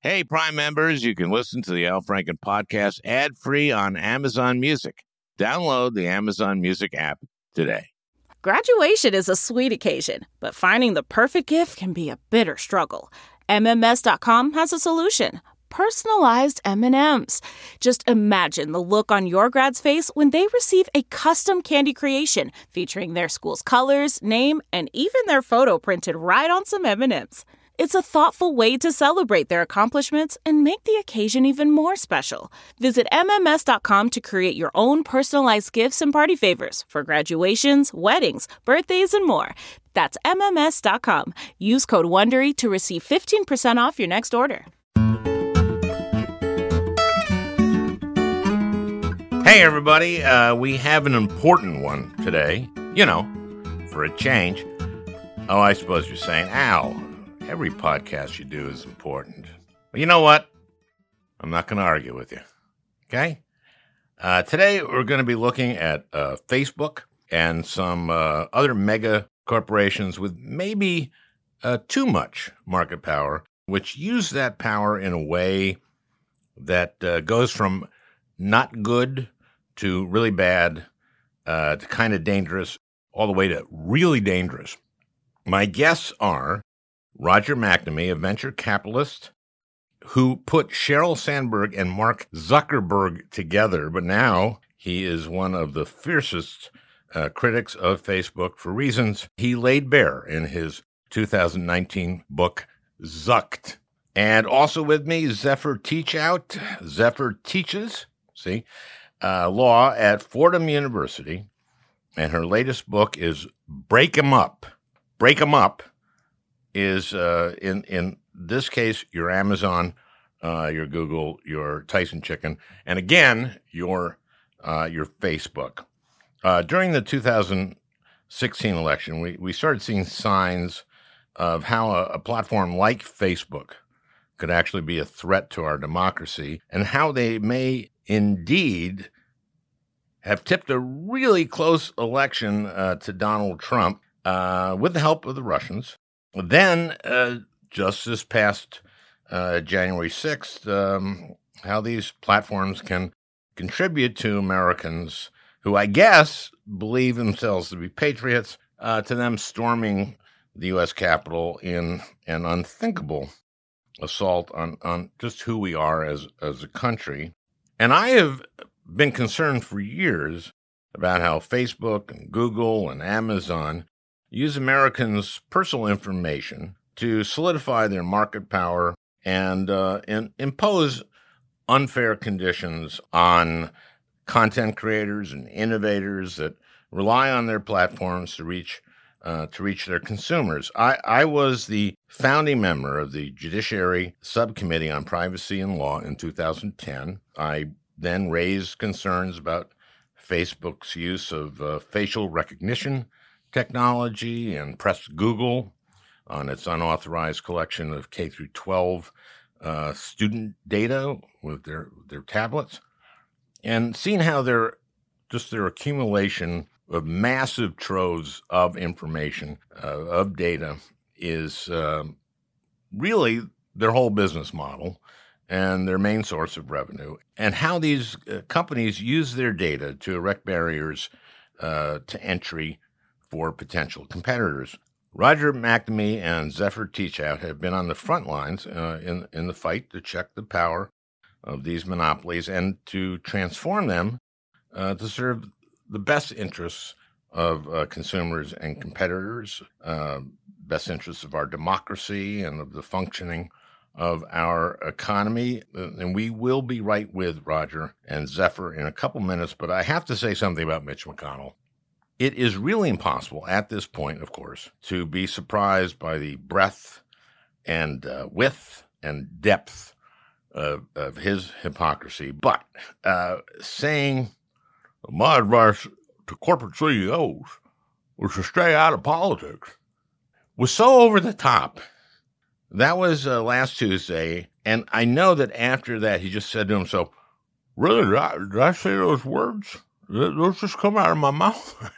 Hey, Prime members, you can listen to the Al Franken podcast ad-free on Amazon Music. Download the Amazon Music app today. Graduation is a sweet occasion, but finding the perfect gift can be a bitter struggle. MMS.com has a solution. Personalized M&Ms. Just imagine the look on your grad's face when they receive a custom candy creation featuring their school's colors, name, and even their photo printed right on some M&Ms. It's a thoughtful way to celebrate their accomplishments and make the occasion even more special. Visit MMS.com to create your own personalized gifts and party favors for graduations, weddings, birthdays, and more. That's MMS.com. Use code WONDERY to receive 15% off your next order. Hey, everybody. We have an important one today. You know, for a change. Oh, I suppose you're saying, Al, every podcast you do is important. Well, you know what? I'm not going to argue with you. Okay? Today, we're going to be looking at Facebook and some other mega corporations with maybe too much market power, which use that power in a way that goes from not good to really bad to kind of dangerous, all the way to really dangerous. My guests are Roger McNamee, a venture capitalist who put Sheryl Sandberg and Mark Zuckerberg together, but now he is one of the fiercest critics of Facebook for reasons he laid bare in his 2019 book, Zucked. And also with me, Zephyr Teachout. Zephyr teaches, law at Fordham University, and her latest book is Break 'em Up. Break 'em Up is, in this case, your Amazon, your Google, your Tyson Chicken, and again, your Facebook. During the 2016 election, we started seeing signs of how a platform like Facebook could actually be a threat to our democracy, and how they may indeed have tipped a really close election to Donald Trump with the help of the Russians. Then, just this past January 6th, how these platforms can contribute to Americans who, I guess, believe themselves to be patriots, to them storming the U.S. Capitol in an unthinkable assault on just who we are as a country. And I have been concerned for years about how Facebook and Google and Amazon use Americans' personal information to solidify their market power and impose unfair conditions on content creators and innovators that rely on their platforms to reach their consumers. I was the founding member of the Judiciary Subcommittee on Privacy and Law in 2010. I then raised concerns about Facebook's use of facial recognition technology and pressed Google on its unauthorized collection of K through 12 student data with their tablets, and seeing how their accumulation of massive troves of information, of data, is really their whole business model and their main source of revenue, and how these companies use their data to erect barriers to entry for potential competitors. Roger McNamee and Zephyr Teachout have been on the front lines in the fight to check the power of these monopolies and to transform them to serve the best interests of consumers and competitors, best interests of our democracy and of the functioning of our economy. And we will be right with Roger and Zephyr in a couple minutes, but I have to say something about Mitch McConnell. It is really impossible at this point, of course, to be surprised by the breadth and width and depth of his hypocrisy. But saying, my advice to corporate CEOs was to stay out of politics was so over the top. That was last Tuesday, and I know that after that he just said to himself, really, did I say those words? Did those just come out of my mouth?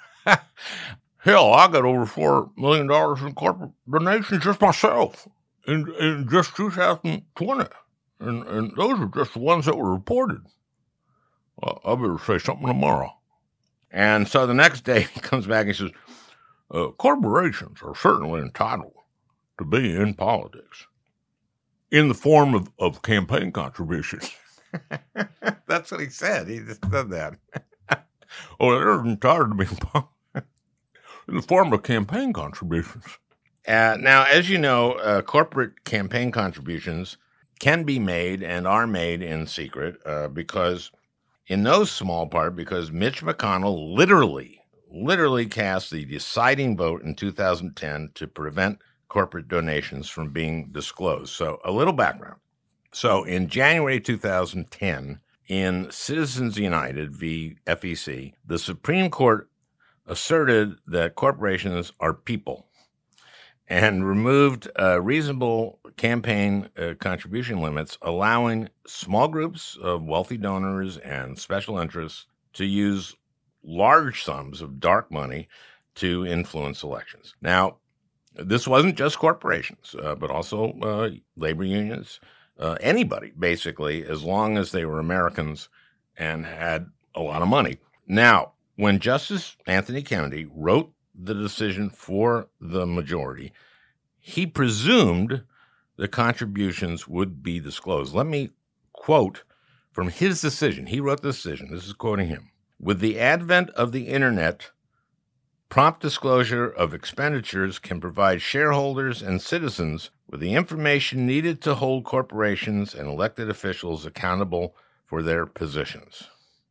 Hell, I got over $4 million in corporate donations just myself in just 2020. And those are just the ones that were reported. I better say something tomorrow. And so the next day he comes back and he says, corporations are certainly entitled to be in politics in the form of campaign contributions. That's what he said. He just said that. They're entitled to be in the form of campaign contributions. Now, as you know, corporate campaign contributions can be made and are made in secret because, in no small part, because Mitch McConnell literally cast the deciding vote in 2010 to prevent corporate donations from being disclosed. So a little background. So in January 2010, in Citizens United v. FEC, the Supreme Court asserted that corporations are people and removed reasonable campaign contribution limits, allowing small groups of wealthy donors and special interests to use large sums of dark money to influence elections. Now, this wasn't just corporations, but also labor unions, anybody, basically, as long as they were Americans and had a lot of money. Now, when Justice Anthony Kennedy wrote the decision for the majority, he presumed the contributions would be disclosed. Let me quote from his decision. He wrote the decision. This is quoting him. With the advent of the internet, prompt disclosure of expenditures can provide shareholders and citizens with the information needed to hold corporations and elected officials accountable for their positions.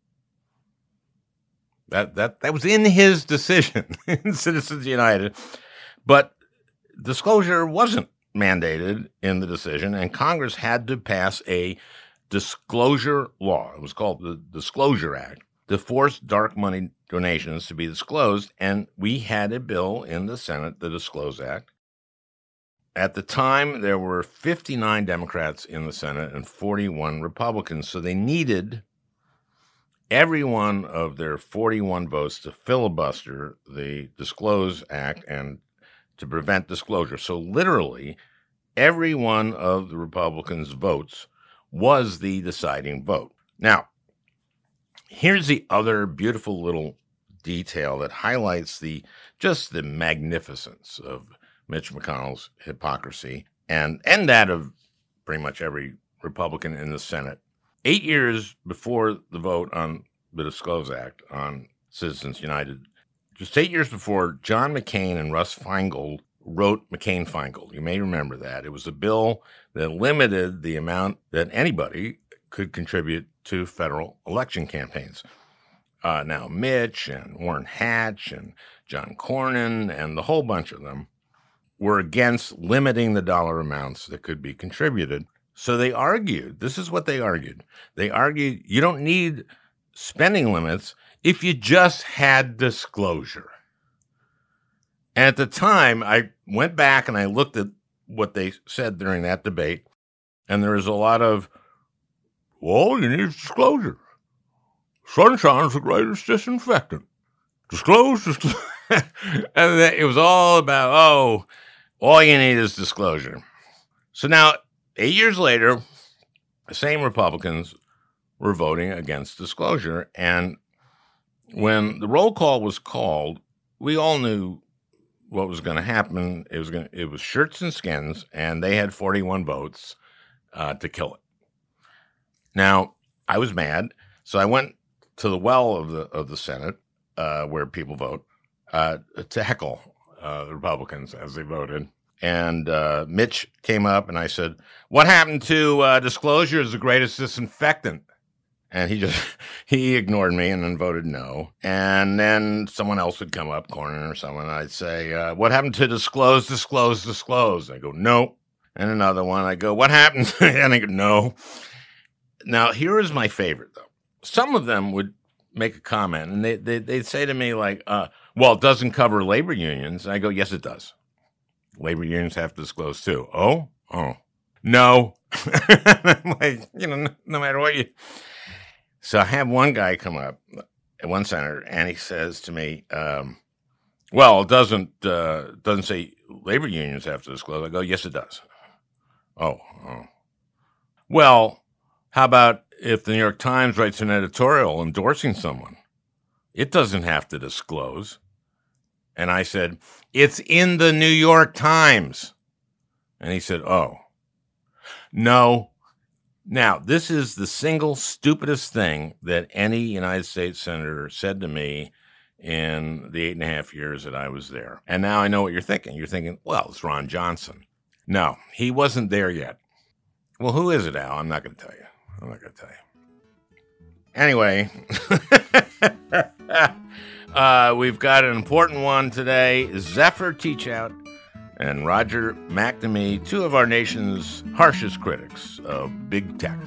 That was in his decision in Citizens United, but disclosure wasn't mandated in the decision, and Congress had to pass a disclosure law. It was called the Disclosure Act to force dark money donations to be disclosed, and we had a bill in the Senate, the Disclose Act. At the time, there were 59 Democrats in the Senate and 41 Republicans, so they needed every one of their 41 votes to filibuster the Disclose Act and to prevent disclosure. So literally, every one of the Republicans' votes was the deciding vote. Now, here's the other beautiful little detail that highlights just the magnificence of Mitch McConnell's hypocrisy and that of pretty much every Republican in the Senate. 8 years before the vote on the Disclose Act on Citizens United, just 8 years before, John McCain and Russ Feingold wrote McCain-Feingold. You may remember that. It was a bill that limited the amount that anybody could contribute to federal election campaigns. Now, Mitch and Orrin Hatch and John Cornyn and the whole bunch of them were against limiting the dollar amounts that could be contributed. So they argued, this is what they argued. They argued you don't need spending limits if you just had disclosure. And at the time, I went back and I looked at what they said during that debate, and there was a lot of, well, you need disclosure. Sunshine's the greatest disinfectant. Disclose. And it was all about, all you need is disclosure. So now, 8 years later, the same Republicans were voting against disclosure. And when the roll call was called, we all knew what was going to happen. It was shirts and skins, and they had 41 votes to kill it. Now, I was mad, so I went to the well of the Senate, where people vote, to heckle the Republicans as they voted. And Mitch came up, and I said, "What happened to disclosure is the greatest disinfectant?" And he ignored me and then voted no. And then someone else would come up, Cornyn or someone, and I'd say, "What happened to disclose? I go, "No." And another one, I go, "What happened?" And I go, "No." Now, here is my favorite, though. Some of them would make a comment, and they'd say to me, like, well, it doesn't cover labor unions. And I go, "Yes, it does. Labor unions have to disclose, too." Oh, no. I'm like, no matter what you... So I have one guy come up, one senator, and he says to me, well, it doesn't say labor unions have to disclose. I go, "Yes, it does." Oh. Well, how about if the New York Times writes an editorial endorsing someone? It doesn't have to disclose. And I said, it's in the New York Times. And he said, oh, no. Now, this is the single stupidest thing that any United States senator said to me in the 8.5 years that I was there. And now I know what you're thinking. You're thinking, well, it's Ron Johnson. No, he wasn't there yet. Well, who is it, Al? I'm not going to tell you. Anyway, we've got an important one today. Zephyr Teachout and Roger McNamee, two of our nation's harshest critics of big tech.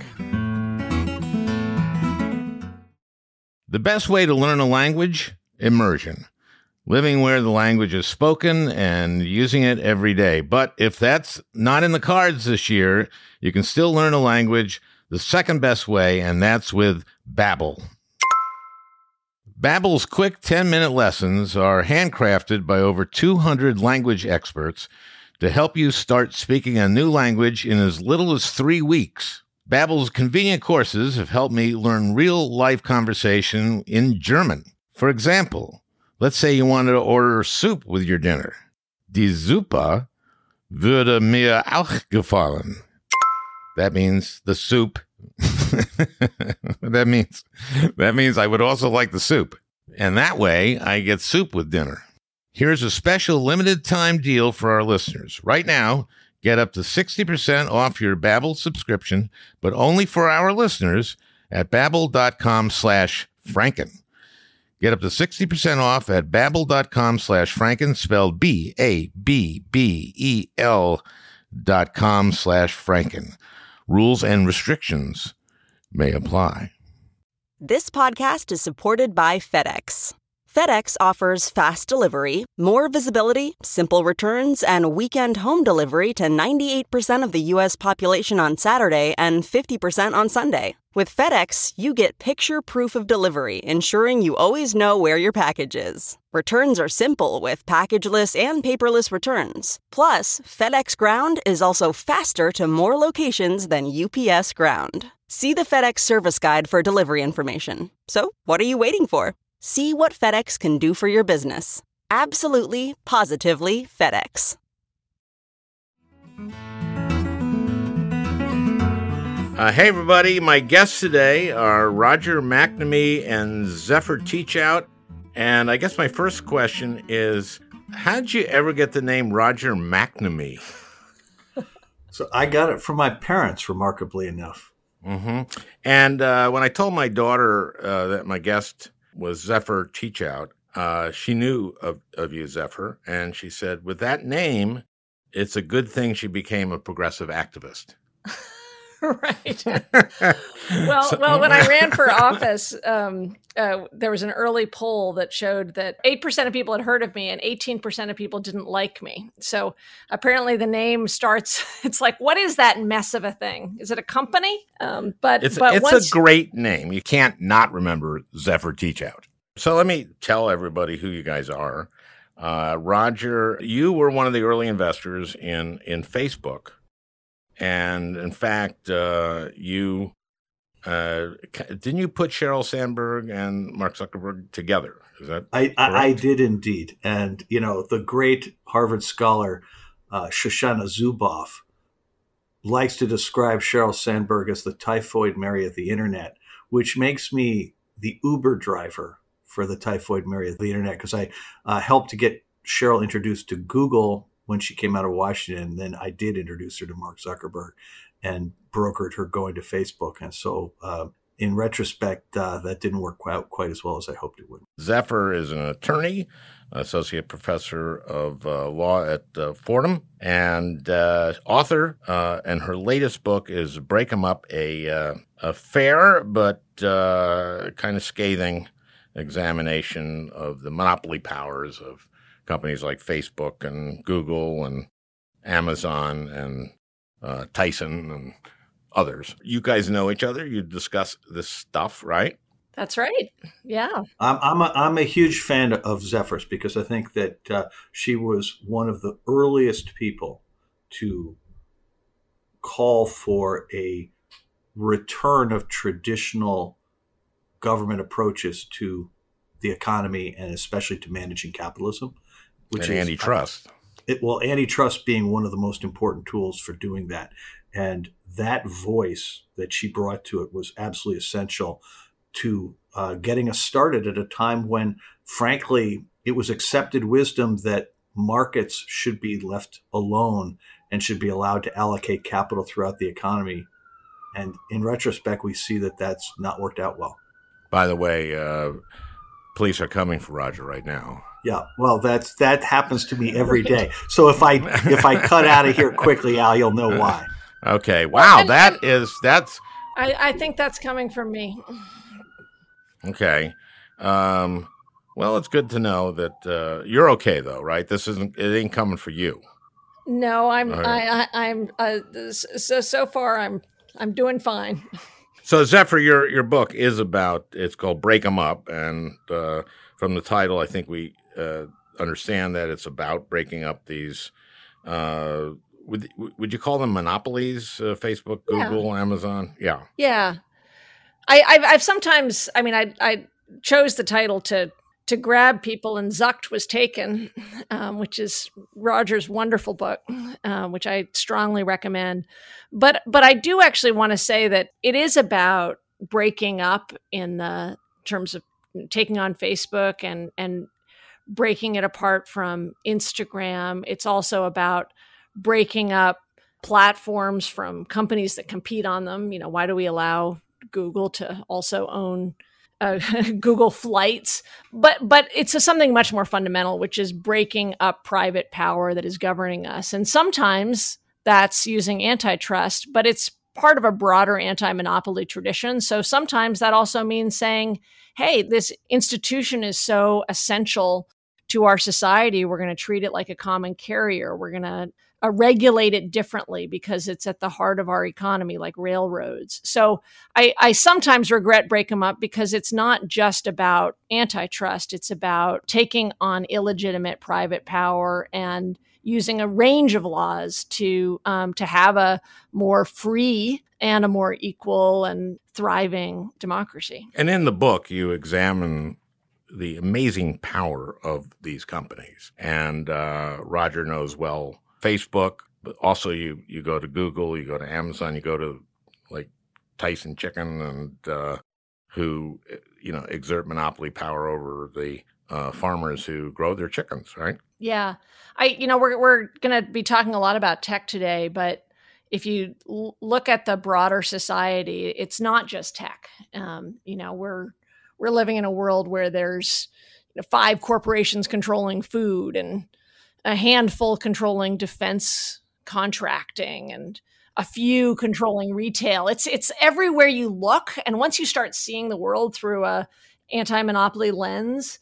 The best way to learn a language? Immersion. Living where the language is spoken and using it every day. But if that's not in the cards this year, you can still learn a language the second best way, and that's with Babbel. Babbel's quick 10-minute lessons are handcrafted by over 200 language experts to help you start speaking a new language in as little as 3 weeks. Babbel's convenient courses have helped me learn real-life conversation in German. For example, let's say you wanted to order soup with your dinner. Die Suppe würde mir auch gefallen. That means the soup. That means I would also like the soup. And that way, I get soup with dinner. Here's a special limited time deal for our listeners. Right now, get up to 60% off your Babbel subscription, but only for our listeners at babbel.com/Franken. Get up to 60% off at babbel.com/Franken, spelled BABBEL.com/Franken. Rules and restrictions may apply. This podcast is supported by FedEx. FedEx offers fast delivery, more visibility, simple returns, and weekend home delivery to 98% of the U.S. population on Saturday and 50% on Sunday. With FedEx, you get picture proof of delivery, ensuring you always know where your package is. Returns are simple with packageless and paperless returns. Plus, FedEx Ground is also faster to more locations than UPS Ground. See the FedEx service guide for delivery information. So, what are you waiting for? See what FedEx can do for your business. Absolutely, positively FedEx. Hey, everybody. My guests today are Roger McNamee and Zephyr Teachout. And I guess my first question is, how'd you ever get the name Roger McNamee? So I got it from my parents, remarkably enough. Mm-hmm. And when I told my daughter that my guest was Zephyr Teachout, she knew of you, Zephyr, and she said, with that name, it's a good thing she became a progressive activist. Right. Well, when I ran for office, there was an early poll that showed that 8% of people had heard of me and 18% of people didn't like me. So apparently the name starts, it's like, what is that mess of a thing? Is it a company? But it's once, a great name. You can't not remember Zephyr Teachout. So let me tell everybody who you guys are. Roger, you were one of the early investors in Facebook. And in fact, didn't you put Sheryl Sandberg and Mark Zuckerberg together? Is that I did indeed. And, the great Harvard scholar, Shoshana Zuboff, likes to describe Sheryl Sandberg as the typhoid Mary of the internet, which makes me the Uber driver for the typhoid Mary of the internet, because I helped to get Sheryl introduced to Google when she came out of Washington. Then I did introduce her to Mark Zuckerberg and brokered her going to Facebook. And so in retrospect, that didn't work out quite as well as I hoped it would. Zephyr is an attorney, associate professor of law at Fordham, and author. And her latest book is Break 'em Up, a fair but kind of scathing examination of the monopoly powers of companies like Facebook and Google and Amazon and Tyson and others. You guys know each other. You discuss this stuff, right? That's right. Yeah. I'm a huge fan of Zephyr's because I think that she was one of the earliest people to call for a return of traditional government approaches to the economy and especially to managing capitalism, which and is antitrust. Antitrust being one of the most important tools for doing that. And that voice that she brought to it was absolutely essential to getting us started at a time when, frankly, it was accepted wisdom that markets should be left alone and should be allowed to allocate capital throughout the economy. And in retrospect, we see that that's not worked out well. By the way, police are coming for Roger right now. Yeah, well, that happens to me every day. So if I cut out of here quickly, Al, you'll know why. Okay. Wow, that's. I think that's coming from me. Okay. Well, it's good to know that you're okay, though, right? It ain't coming for you. No, I'm. Right. I'm. So far, I'm doing fine. So, Zephyr, your book is about. It's called "Break 'Em Up," and from the title, I think we understand that it's about breaking up these. Would you call them monopolies? Facebook, Google, Amazon. Yeah. Yeah. I've sometimes. I mean, I chose the title to grab people, and Zucked was taken, which is Roger's wonderful book, which I strongly recommend. But I do actually want to say that it is about breaking up in the terms of taking on Facebook and breaking it apart from Instagram. It's also about breaking up platforms from companies that compete on them. Why do we allow Google to also own Google Flights, but it's something much more fundamental, which is breaking up private power that is governing us. And sometimes that's using antitrust, but it's part of a broader anti-monopoly tradition. So sometimes that also means saying, hey, this institution is so essential to our society, we're going to treat it like a common carrier. We're going to regulate it differently because it's at the heart of our economy, like railroads. So I sometimes regret Break 'Em Up because it's not just about antitrust. It's about taking on illegitimate private power and using a range of laws to have a more free and a more equal and thriving democracy. And in the book, you examine the amazing power of these companies. And Roger knows well Facebook, but also you go to Google, you go to Amazon, you go to like Tyson Chicken and who exert monopoly power over the farmers who grow their chickens, right? Yeah. We're going to be talking a lot about tech today, but if you look at the broader society, it's not just tech. We're living in a world where there's 5 corporations controlling food and a handful controlling defense contracting and a few controlling retail. It's everywhere you look. And once you start seeing the world through a anti-monopoly lens,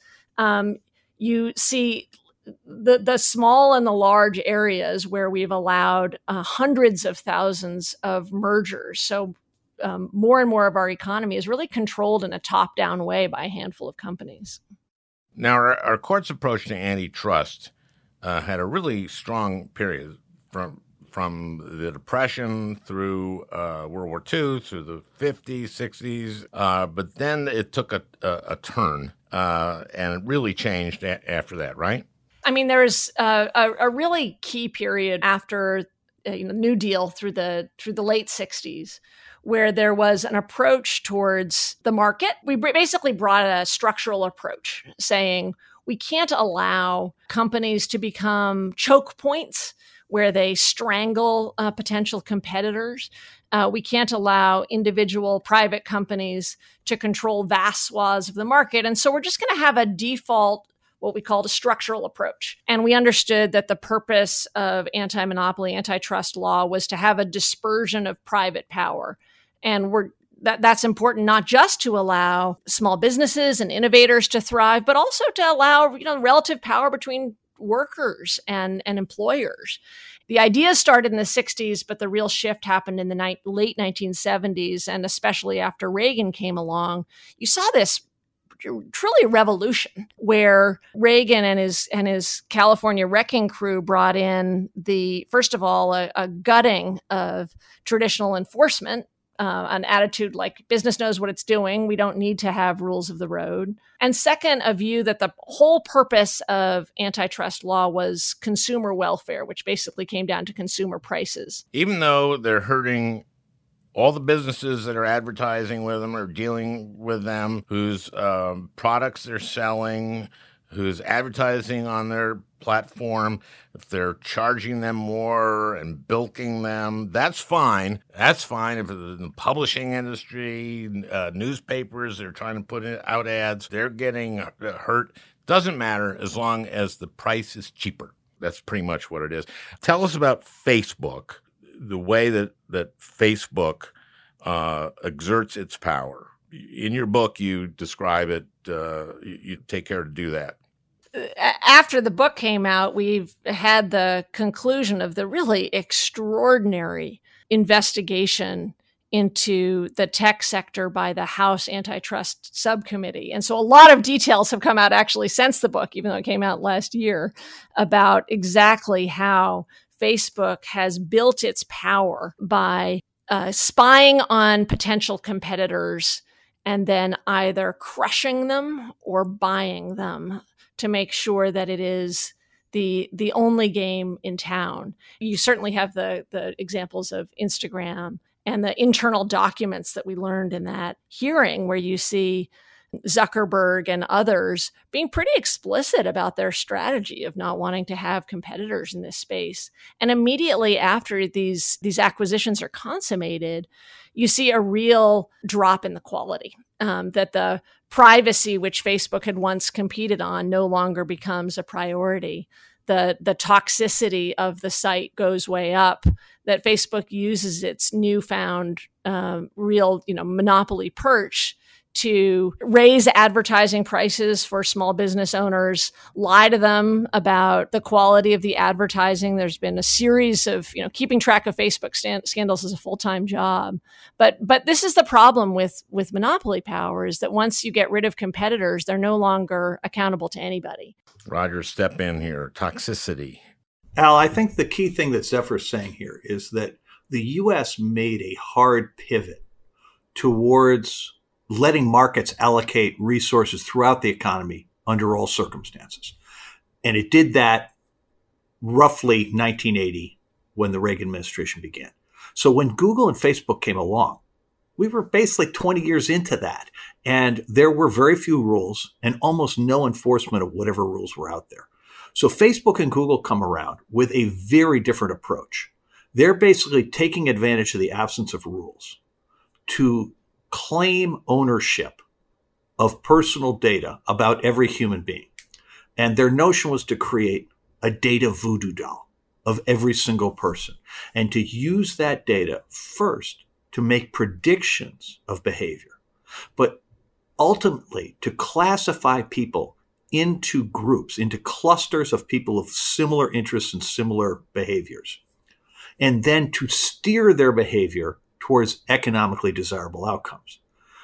you see the small and the large areas where we've allowed hundreds of thousands of mergers. So more and more of our economy is really controlled in a top-down way by a handful of companies. Now, our court's approach to antitrust had a really strong period from the Depression through World War II, through the 50s, 60s, but then it took a turn, and it really changed after that, right? I mean, there's a really key period after New Deal through the late 60s, where there was an approach towards the market. We basically brought a structural approach saying we can't allow companies to become choke points where they strangle potential competitors. We can't allow individual private companies to control vast swaths of the market. And so we're just going to have a default, what we called a structural approach. And we understood that the purpose of anti-monopoly, antitrust law was to have a dispersion of private power. And that's important not just to allow small businesses and innovators to thrive, but also to allow relative power between workers and employers. The idea started in the 60s, but the real shift happened in the late 1970s, and especially after Reagan came along. You saw this truly a revolution where Reagan and his California wrecking crew brought in first of all, a gutting of traditional enforcement an attitude like business knows what it's doing. We don't need to have rules of the road. And second, a view that the whole purpose of antitrust law was consumer welfare, which basically came down to consumer prices. Even though they're hurting all the businesses that are advertising with them or dealing with them, whose products they're selling, who's advertising on their platform, if they're charging them more and bilking them, that's fine. That's fine. If it's in the publishing industry, newspapers, they're trying to put out ads, they're getting hurt. Doesn't matter as long as the price is cheaper. That's pretty much what it is. Tell us about Facebook, the way that Facebook exerts its power. In your book, you describe it. You take care to do that. After the book came out, we've had the conclusion of the really extraordinary investigation into the tech sector by the House Antitrust Subcommittee. And so a lot of details have come out actually since the book, even though it came out last year, about exactly how Facebook has built its power by spying on potential competitors and then either crushing them or buying them to make sure that it is the only game in town. You certainly have the examples of Instagram and the internal documents that we learned in that hearing, where you see Zuckerberg and others being pretty explicit about their strategy of not wanting to have competitors in this space. And immediately after these acquisitions are consummated, you see a real drop in the quality, that the privacy which Facebook had once competed on no longer becomes a priority. The toxicity of the site goes way up, that Facebook uses its newfound real monopoly perch to raise advertising prices for small business owners, lie to them about the quality of the advertising. There's been a series of, keeping track of Facebook scandals is a full-time job. But this is the problem with monopoly power, is that once you get rid of competitors, they're no longer accountable to anybody. Roger, step in here. Toxicity. Al, I think the key thing that Zephyr's saying here is that the U.S. made a hard pivot towards letting markets allocate resources throughout the economy under all circumstances. And it did that roughly 1980 when the Reagan administration began. So when Google and Facebook came along, we were basically 20 years into that. And there were very few rules and almost no enforcement of whatever rules were out there. So Facebook and Google come around with a very different approach. They're basically taking advantage of the absence of rules to claim ownership of personal data about every human being. And their notion was to create a data voodoo doll of every single person and to use that data first to make predictions of behavior, but ultimately to classify people into groups, into clusters of people of similar interests and similar behaviors, and then to steer their behavior towards economically desirable outcomes.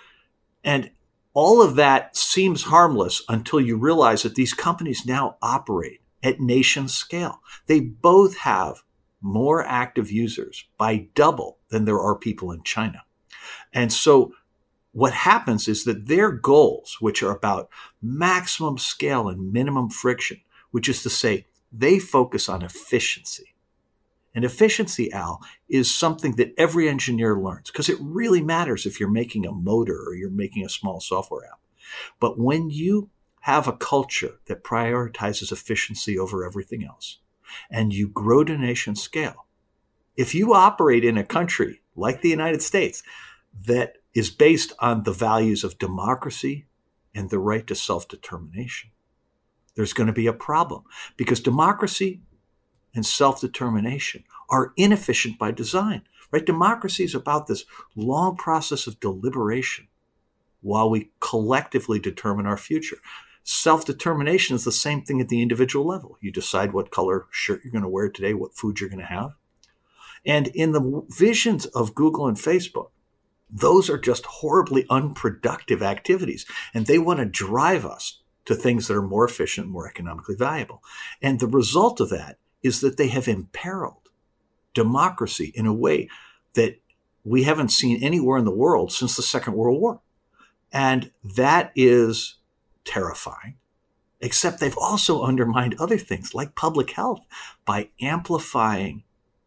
And all of that seems harmless until you realize that these companies now operate at nation scale. They both have more active users by double than there are people in China. And so what happens is that their goals, which are about maximum scale and minimum friction, which is to say they focus on efficiency. And efficiency, Al, is something that every engineer learns because it really matters if you're making a motor or you're making a small software app. But when you have a culture that prioritizes efficiency over everything else and you grow to nation scale, if you operate in a country like the United States that is based on the values of democracy and the right to self-determination, there's going to be a problem because democracy and self-determination are inefficient by design, right? Democracy is about this long process of deliberation while we collectively determine our future. Self-determination is the same thing at the individual level. You decide what color shirt you're going to wear today, what food you're going to have. And in the visions of Google and Facebook, those are just horribly unproductive activities. And they want to drive us to things that are more efficient, more economically valuable. And the result of that is that they have imperiled democracy in a way that we haven't seen anywhere in the world since the Second World War. And that is terrifying, except they've also undermined other things like public health by amplifying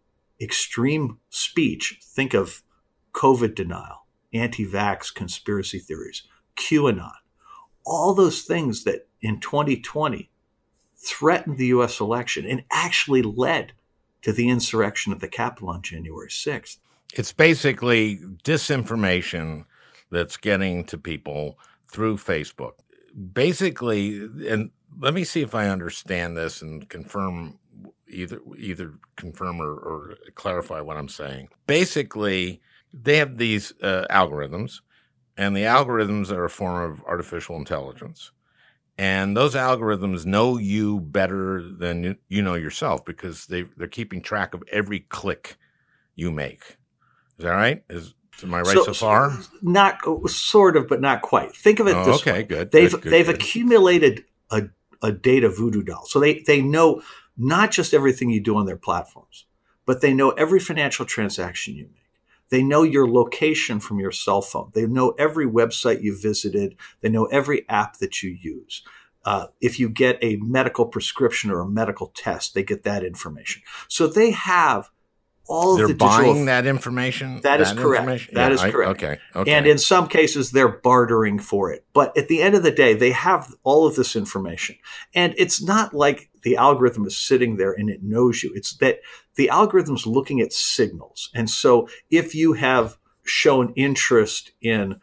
extreme speech. Think of COVID denial, anti-vax conspiracy theories, QAnon, all those things that in 2020 threatened the U.S. election and actually led to the insurrection at the Capitol on January 6th. It's basically disinformation that's getting to people through Facebook. Basically, and let me see if I understand this and confirm, either confirm or clarify what I'm saying. Basically, they have these algorithms, and the algorithms are a form of artificial intelligence. And those algorithms know you better than you know yourself because they're keeping track of every click you make. Is that right? Am I right so far? Not sort of, but not quite. Think of it this way. Okay, good. They've accumulated a data voodoo doll. So they know not just everything you do on their platforms, but they know every financial transaction you make. They know your location from your cell phone. They know every website you visited. They know every app that you use. If you get a medical prescription or a medical test, they get that information. So they have all of the digital. They're buying that information? That is correct. That is correct. Okay. And in some cases, they're bartering for it. But at the end of the day, they have all of this information. And it's not like the algorithm is sitting there and it knows you. It's that the algorithm's looking at signals. And so if you have shown interest in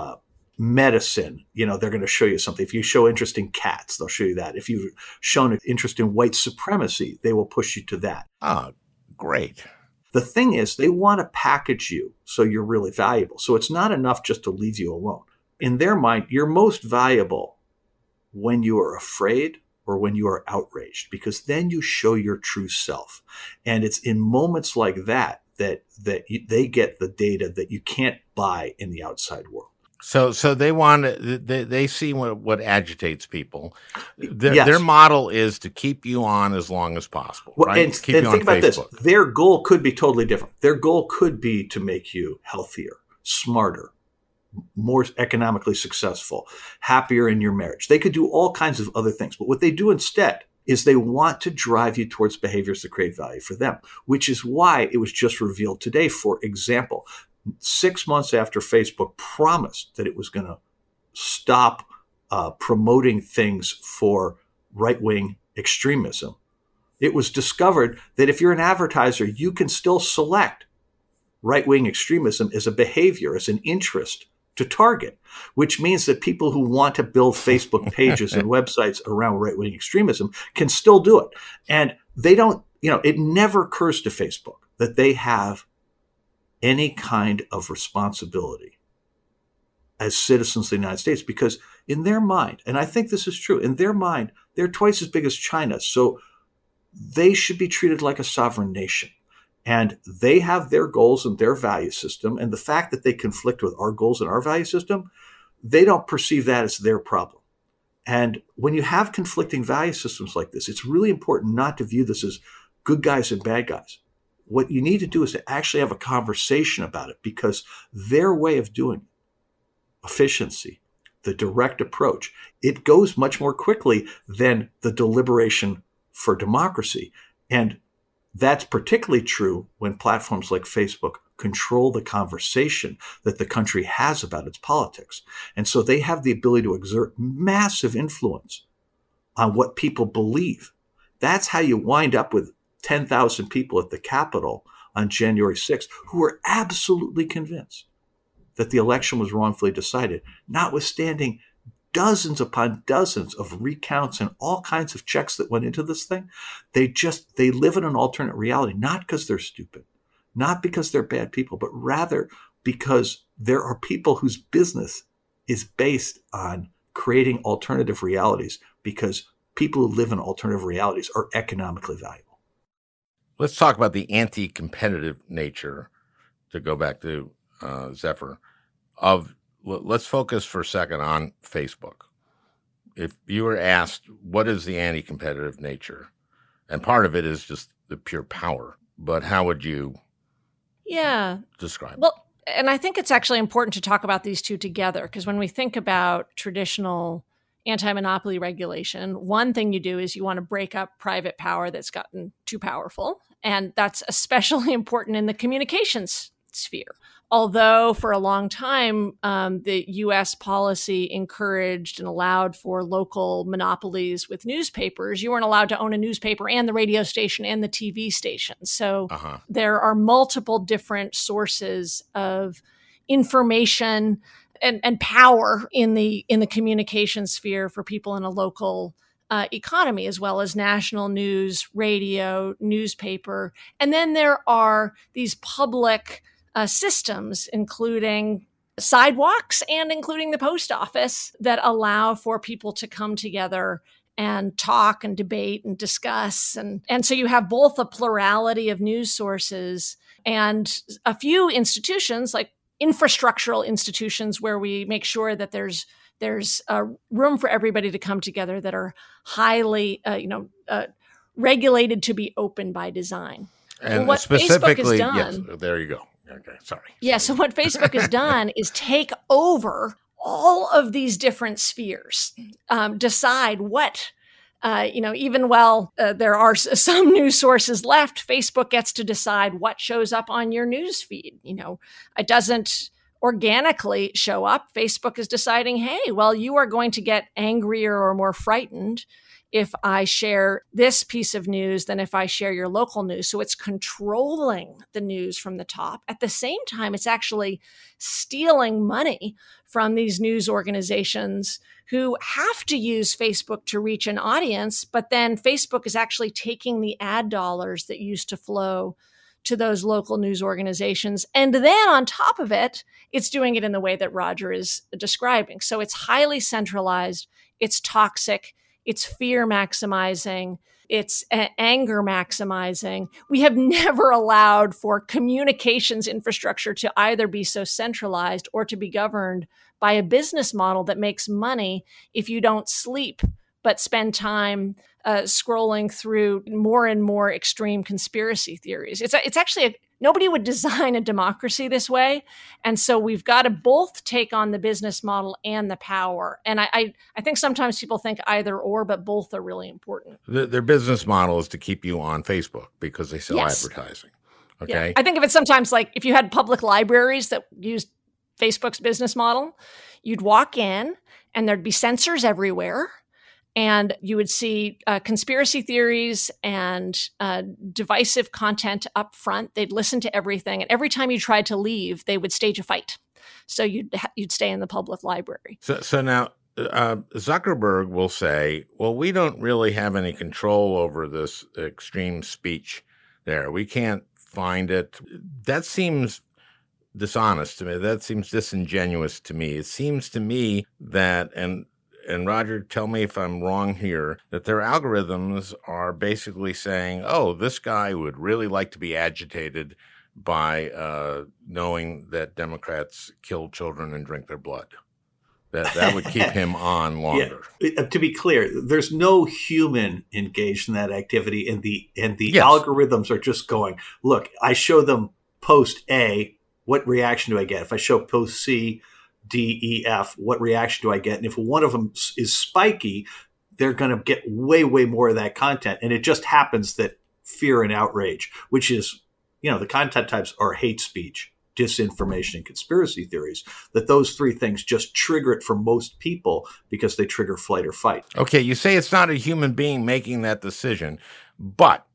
medicine, they're going to show you something. If you show interest in cats, they'll show you that. If you've shown interest in white supremacy, they will push you to that. Oh, great. The thing is, they want to package you so you're really valuable. So it's not enough just to leave you alone. In their mind, you're most valuable when you are afraid or when you are outraged, because then you show your true self. And it's in moments like that they get the data that you can't buy in the outside world. So they see what agitates people. Their model is to keep you on as long as possible, right? And think about Facebook. This. Their goal could be totally different. Their goal could be to make you healthier, smarter, more economically successful, happier in your marriage. They could do all kinds of other things. But what they do instead is they want to drive you towards behaviors that create value for them, which is why it was just revealed today, for example, 6 months after Facebook promised that it was going to stop promoting things for right-wing extremism, it was discovered that if you're an advertiser, you can still select right-wing extremism as a behavior, as an interest to target, which means that people who want to build Facebook pages and websites around right-wing extremism can still do it. And they don't, it never occurs to Facebook that they have any kind of responsibility as citizens of the United States, because in their mind, and I think this is true, in their mind, they're twice as big as China. So they should be treated like a sovereign nation. And they have their goals and their value system. And the fact that they conflict with our goals and our value system, they don't perceive that as their problem. And when you have conflicting value systems like this, it's really important not to view this as good guys and bad guys. What you need to do is to actually have a conversation about it, because their way of doing it, efficiency, the direct approach, it goes much more quickly than the deliberation for democracy. And that's particularly true when platforms like Facebook control the conversation that the country has about its politics. And so they have the ability to exert massive influence on what people believe. That's how you wind up with 10,000 people at the Capitol on January 6th who were absolutely convinced that the election was wrongfully decided, notwithstanding dozens upon dozens of recounts and all kinds of checks that went into this thing. They live in an alternate reality, not because they're stupid, not because they're bad people, but rather because there are people whose business is based on creating alternative realities, because people who live in alternative realities are economically valuable. Let's talk about the anti-competitive nature, to go back to Zephyr, let's focus for a second on Facebook. If you were asked, what is the anti-competitive nature? And part of it is just the pure power, but how would you describe it? Well, And I think it's actually important to talk about these two together, because when we think about traditional anti-monopoly regulation, one thing you do is you want to break up private power that's gotten too powerful. And that's especially important in the communications sphere. Although for a long time, the U.S. policy encouraged and allowed for local monopolies with newspapers, you weren't allowed to own a newspaper and the radio station and the TV station. So there are multiple different sources of information and power in the communication sphere for people in a local economy, as well as national news, radio, newspaper. And then there are these public systems, including sidewalks and including the post office, that allow for people to come together and talk and debate and discuss. And so you have both a plurality of news sources and a few institutions, like infrastructural institutions, where we make sure that there's room for everybody to come together, that are highly regulated to be open by design. And what specifically, Facebook has done, yes, there you go. Okay, sorry. Yeah, so what Facebook has done is take over all of these different spheres, decide what, even while there are some news sources left, Facebook gets to decide what shows up on your news feed. It doesn't organically show up. Facebook is deciding, hey, well, you are going to get angrier or more frightened if I share this piece of news than if I share your local news. So it's controlling the news from the top. At the same time, it's actually stealing money from these news organizations who have to use Facebook to reach an audience, but then Facebook is actually taking the ad dollars that used to flow to those local news organizations. And then on top of it, it's doing it in the way that Roger is describing. So it's highly centralized, it's toxic, it's fear maximizing, it's anger maximizing. We have never allowed for communications infrastructure to either be so centralized or to be governed by a business model that makes money if you don't sleep, but spend time scrolling through more and more extreme conspiracy theories. It's actually nobody would design a democracy this way. And so we've got to both take on the business model and the power. And I think sometimes people think either or, but both are really important. Their business model is to keep you on Facebook because they sell advertising. Okay. Yeah. I think of it sometimes like if you had public libraries that used Facebook's business model, you'd walk in and there'd be sensors everywhere. And you would see conspiracy theories and divisive content up front. They'd listen to everything. And every time you tried to leave, they would stage a fight. So you'd stay in the public library. So now Zuckerberg will say, well, we don't really have any control over this extreme speech there. We can't find it. That seems dishonest to me. That seems disingenuous to me. It seems to me that, and Roger, tell me if I'm wrong here, that their algorithms are basically saying, oh, this guy would really like to be agitated by knowing that Democrats kill children and drink their blood. That would keep him on longer. Yeah. To be clear, there's no human engaged in that activity, and the algorithms are just going, look, I show them post A, what reaction do I get? If I show post C, D, E, F, what reaction do I get? And if one of them is spiky, they're going to get way, way more of that content. And it just happens that fear and outrage, which is, the content types are hate speech, disinformation, and conspiracy theories, that those three things just trigger it for most people because they trigger flight or fight. Okay, you say it's not a human being making that decision, but,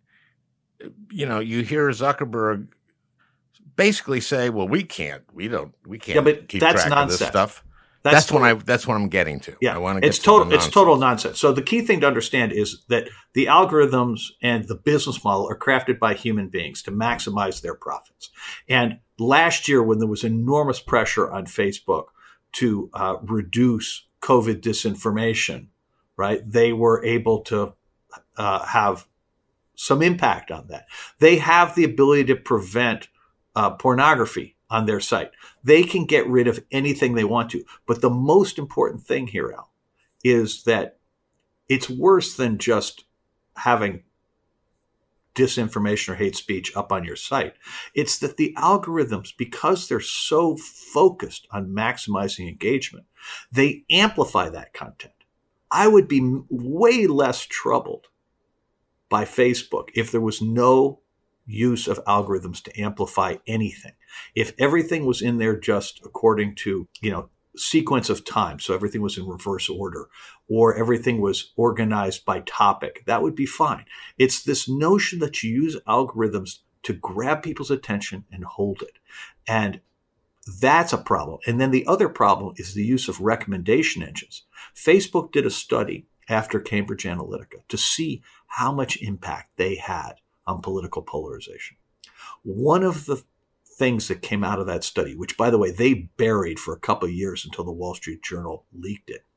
you hear Zuckerberg basically say, well, we can't keep track nonsense. of this stuff. That's what I'm getting to. Yeah, I want to get it's total nonsense. So the key thing to understand is that the algorithms and the business model are crafted by human beings to maximize their profits. And last year, when there was enormous pressure on Facebook to reduce COVID disinformation, right, they were able to have some impact on that. They have the ability to prevent pornography on their site. They can get rid of anything they want to. But the most important thing here, Al, is that it's worse than just having disinformation or hate speech up on your site. It's that the algorithms, because they're so focused on maximizing engagement, they amplify that content. I would be way less troubled by Facebook if there was no use of algorithms to amplify anything. If everything was in there just according to, sequence of time, so everything was in reverse order, or everything was organized by topic, that would be fine. It's this notion that you use algorithms to grab people's attention and hold it. And that's a problem. And then the other problem is the use of recommendation engines. Facebook did a study after Cambridge Analytica to see how much impact they had on political polarization. One of the things that came out of that study, which, by the way, they buried for a couple of years until the Wall Street Journal leaked it.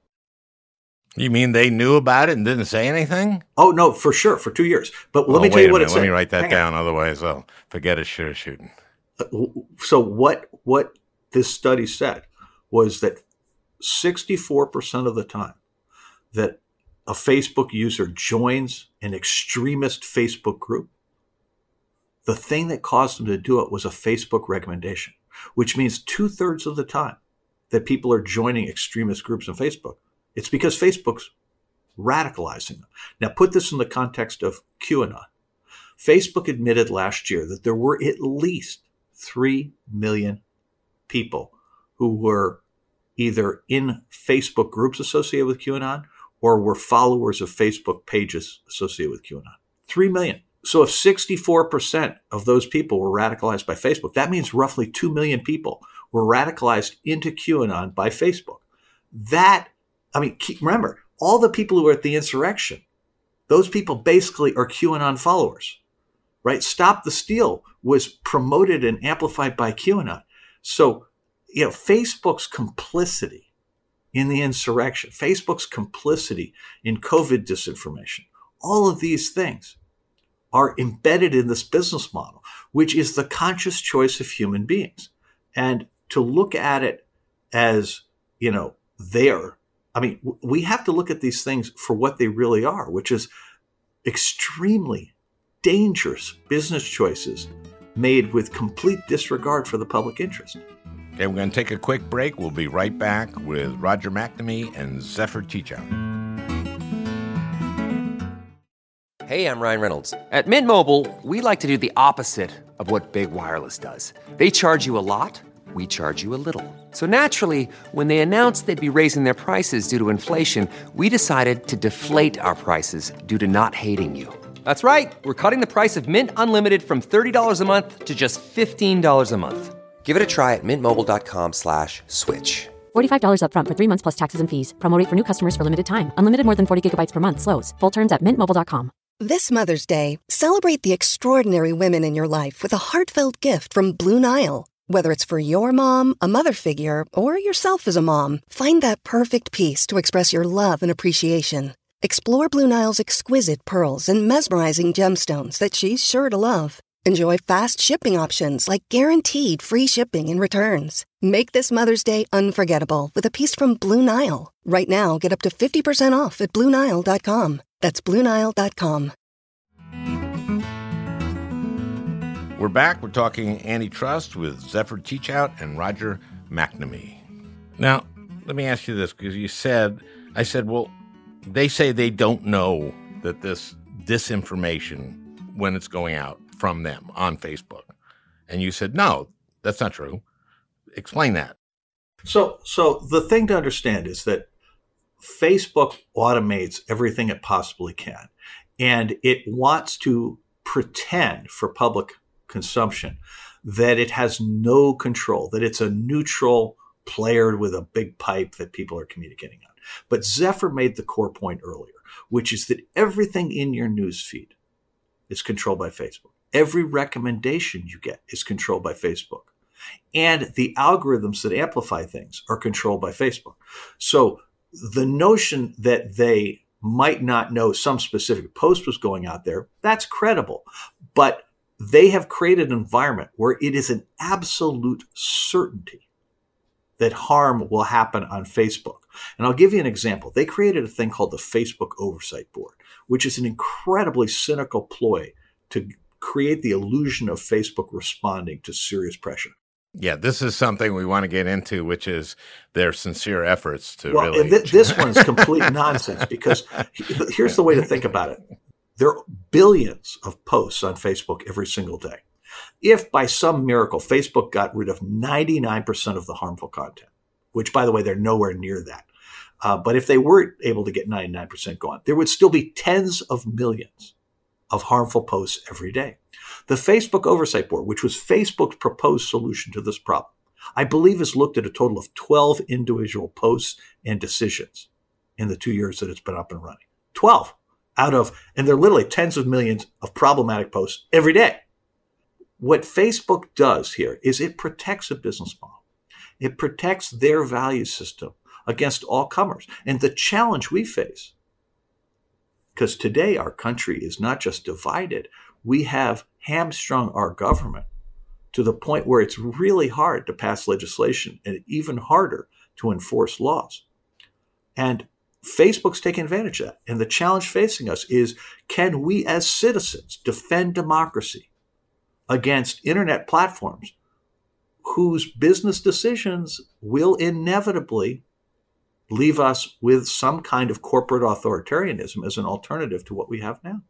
You mean they knew about it and didn't say anything? Oh, no, for sure, for 2 years. But let me tell you what it said. Let me write that down, otherwise I'll forget a shooting. So what this study said was that 64% of the time that a Facebook user joins an extremist Facebook group, the thing that caused them to do it was a Facebook recommendation, which means 2/3 of the time that people are joining extremist groups on Facebook, it's because Facebook's radicalizing them. Now, put this in the context of QAnon. Facebook admitted last year that there were at least 3 million people who were either in Facebook groups associated with QAnon or were followers of Facebook pages associated with QAnon. 3 million. So if 64% of those people were radicalized by Facebook, that means roughly 2 million people were radicalized into QAnon by Facebook. Remember, all the people who were at the insurrection, those people basically are QAnon followers, right? Stop the Steal was promoted and amplified by QAnon. So, Facebook's complicity in the insurrection, Facebook's complicity in COVID disinformation, all of these things are embedded in this business model, which is the conscious choice of human beings. And to look at it as, we have to look at these things for what they really are, which is extremely dangerous business choices made with complete disregard for the public interest. Okay, we're going to take a quick break. We'll be right back with Roger McNamee and Zephyr Teachout. Hey, I'm Ryan Reynolds. At Mint Mobile, we like to do the opposite of what Big Wireless does. They charge you a lot, we charge you a little. So naturally, when they announced they'd be raising their prices due to inflation, we decided to deflate our prices due to not hating you. That's right. We're cutting the price of Mint Unlimited from $30 a month to just $15 a month. Give it a try at mintmobile.com/switch. $45 up front for 3 months plus taxes and fees. Promo rate for new customers for limited time. Unlimited more than 40 gigabytes per month slows. Full terms at mintmobile.com. This Mother's Day, celebrate the extraordinary women in your life with a heartfelt gift from Blue Nile. Whether it's for your mom, a mother figure, or yourself as a mom, find that perfect piece to express your love and appreciation. Explore Blue Nile's exquisite pearls and mesmerizing gemstones that she's sure to love. Enjoy fast shipping options like guaranteed free shipping and returns. Make this Mother's Day unforgettable with a piece from Blue Nile. Right now, get up to 50% off at BlueNile.com. That's BlueNile.com. We're back. We're talking antitrust with Zephyr Teachout and Roger McNamee. Now, let me ask you this, because I said, well, they say they don't know that this disinformation, when it's going out from them on Facebook. And you said, no, that's not true. Explain that. So the thing to understand is that Facebook automates everything it possibly can. And it wants to pretend for public consumption that it has no control, that it's a neutral player with a big pipe that people are communicating on. But Zephyr made the core point earlier, which is that everything in your newsfeed is controlled by Facebook. Every recommendation you get is controlled by Facebook. And the algorithms that amplify things are controlled by Facebook. So the notion that they might not know some specific post was going out there, that's credible. But they have created an environment where it is an absolute certainty that harm will happen on Facebook. And I'll give you an example. They created a thing called the Facebook Oversight Board, which is an incredibly cynical ploy to create the illusion of Facebook responding to serious pressure. Yeah, this is something we want to get into, which is their sincere efforts to well, really... this one's complete nonsense, because here's the way to think about it. There are billions of posts on Facebook every single day. If by some miracle Facebook got rid of 99% of the harmful content, which, by the way, they're nowhere near that, but if they were able to get 99% gone, there would still be tens of millions of harmful posts every day. The Facebook Oversight Board, which was Facebook's proposed solution to this problem, I believe has looked at a total of 12 individual posts and decisions in the 2 years that it's been up and running. 12 out of, and they're literally tens of millions of problematic posts every day. What Facebook does here is it protects a business model. It protects their value system against all comers. And the challenge we face, because today our country is not just divided, we have hamstrung our government to the point where it's really hard to pass legislation and even harder to enforce laws. And Facebook's taking advantage of that. And the challenge facing us is, can we as citizens defend democracy against internet platforms whose business decisions will inevitably leave us with some kind of corporate authoritarianism as an alternative to what we have now?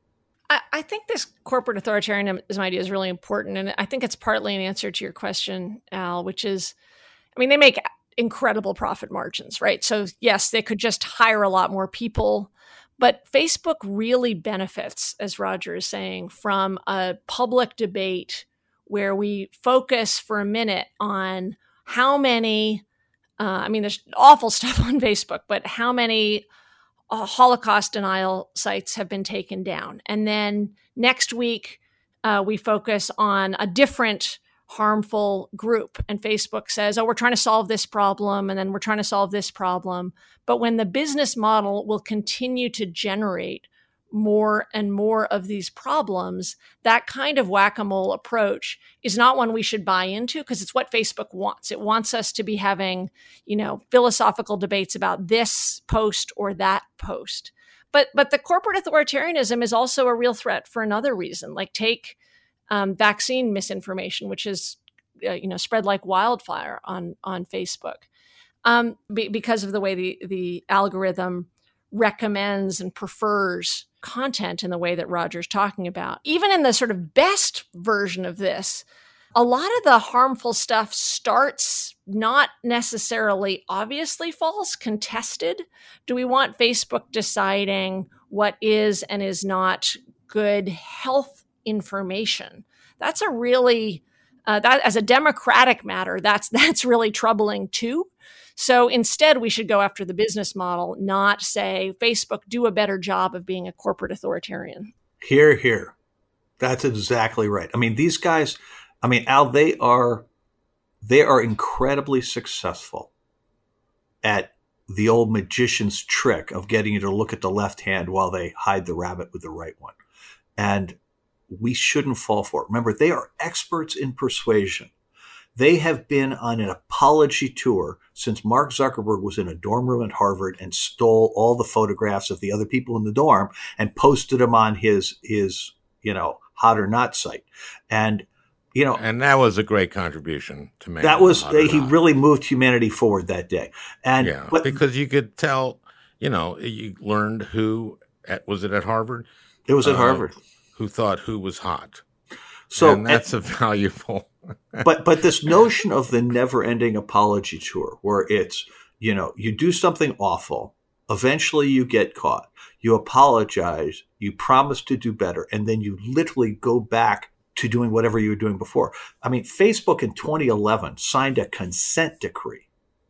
I think this corporate authoritarianism idea is really important. And I think it's partly an answer to your question, Al, which is, I mean, they make incredible profit margins, right? So yes, they could just hire a lot more people, but Facebook really benefits, as Roger is saying, from a public debate where we focus for a minute on how many, there's awful stuff on Facebook, but how many Holocaust denial sites have been taken down. And then next week, we focus on a different harmful group. And Facebook says, oh, we're trying to solve this problem. And then we're trying to solve this problem. But when the business model will continue to generate more and more of these problems, that kind of whack-a-mole approach is not one we should buy into, because it's what Facebook wants. It wants us to be having, philosophical debates about this post or that post. But the corporate authoritarianism is also a real threat for another reason. Like take vaccine misinformation, which is spread like wildfire on Facebook, because of the way the algorithm recommends and prefers content in the way that Roger's talking about. Even in the sort of best version of this, a lot of the harmful stuff starts not necessarily obviously false, contested. Do we want Facebook deciding what is and is not good health information? That's a really, that as a democratic matter, that's really troubling too. So instead, we should go after the business model, not say, Facebook, do a better job of being a corporate authoritarian. Hear, hear. That's exactly right. I mean, these guys, Al, they are incredibly successful at the old magician's trick of getting you to look at the left hand while they hide the rabbit with the right one. And we shouldn't fall for it. Remember, they are experts in persuasion. They have been on an apology tour since Mark Zuckerberg was in a dorm room at Harvard and stole all the photographs of the other people in the dorm and posted them on his Hot or Not site. And, and that was a great contribution to make. That was, he really moved humanity forward that day. And because you could tell, you learned who, was it at Harvard? It was at Harvard. Who thought who was hot. So and that's a valuable. But this notion of the never-ending apology tour, where it's, you do something awful, eventually you get caught, you apologize, you promise to do better, and then you literally go back to doing whatever you were doing before. I mean, Facebook in 2011 signed a consent decree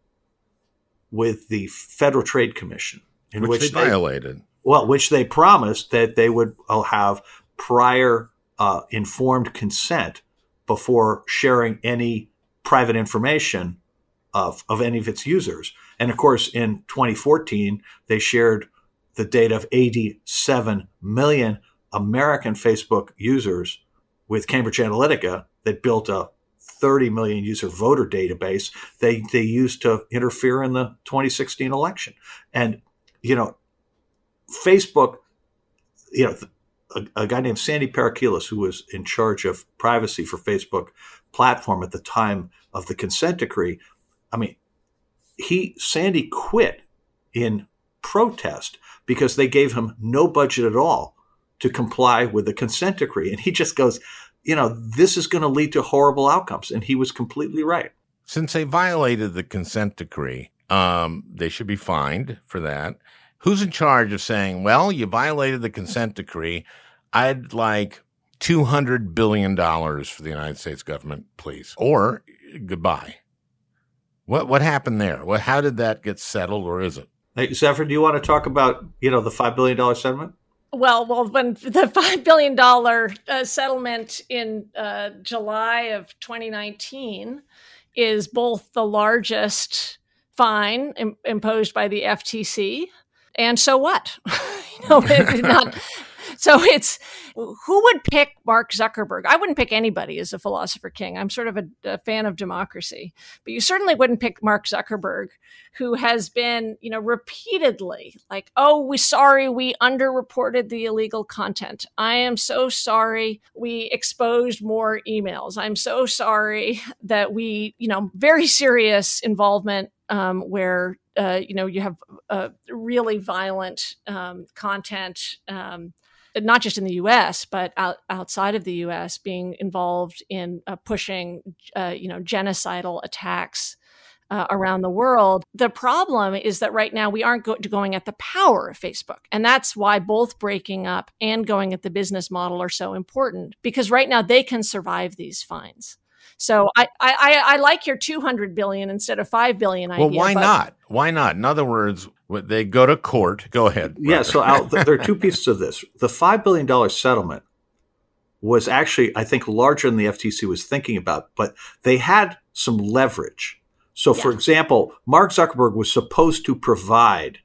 with the Federal Trade Commission, in which they violated. Which they promised that they would have prior informed consent before sharing any private information of any of its users. And of course, in 2014, they shared the data of 87 million American Facebook users with Cambridge Analytica that built a 30 million user voter database they used to interfere in the 2016 election. And, Facebook, a guy named Sandy Parakilas, who was in charge of privacy for Facebook platform at the time of the consent decree. I mean, Sandy quit in protest because they gave him no budget at all to comply with the consent decree. And he just goes, this is going to lead to horrible outcomes. And he was completely right. Since they violated the consent decree, they should be fined for that. Who's in charge of saying, well, you violated the consent decree. I'd like $200 billion for the United States government, please. Or goodbye. What happened there? How did that get settled, or is it? Hey, Zephyr, do you want to talk about, the $5 billion settlement? Well, when the $5 billion settlement in July of 2019 is both the largest fine imposed by the FTC, and so what? So it's, who would pick Mark Zuckerberg? I wouldn't pick anybody as a philosopher king. I'm sort of a fan of democracy, but you certainly wouldn't pick Mark Zuckerberg, who has been, repeatedly like, oh, we're sorry, we underreported the illegal content. I am so sorry we exposed more emails. I'm so sorry that we, very serious involvement where, you have really violent content, not just in the U.S., but outside of the U.S., being involved in pushing, genocidal attacks around the world. The problem is that right now we aren't going at the power of Facebook. And that's why both breaking up and going at the business model are so important, because right now they can survive these fines. So I like your 200 billion instead of 5 billion idea. Well, why not? Why not? In other words, they go to court. Go ahead. Yeah. So Al, there are two pieces of this. The $5 billion settlement was actually, I think, larger than the FTC was thinking about, but they had some leverage. So, for example, Mark Zuckerberg was supposed to provide,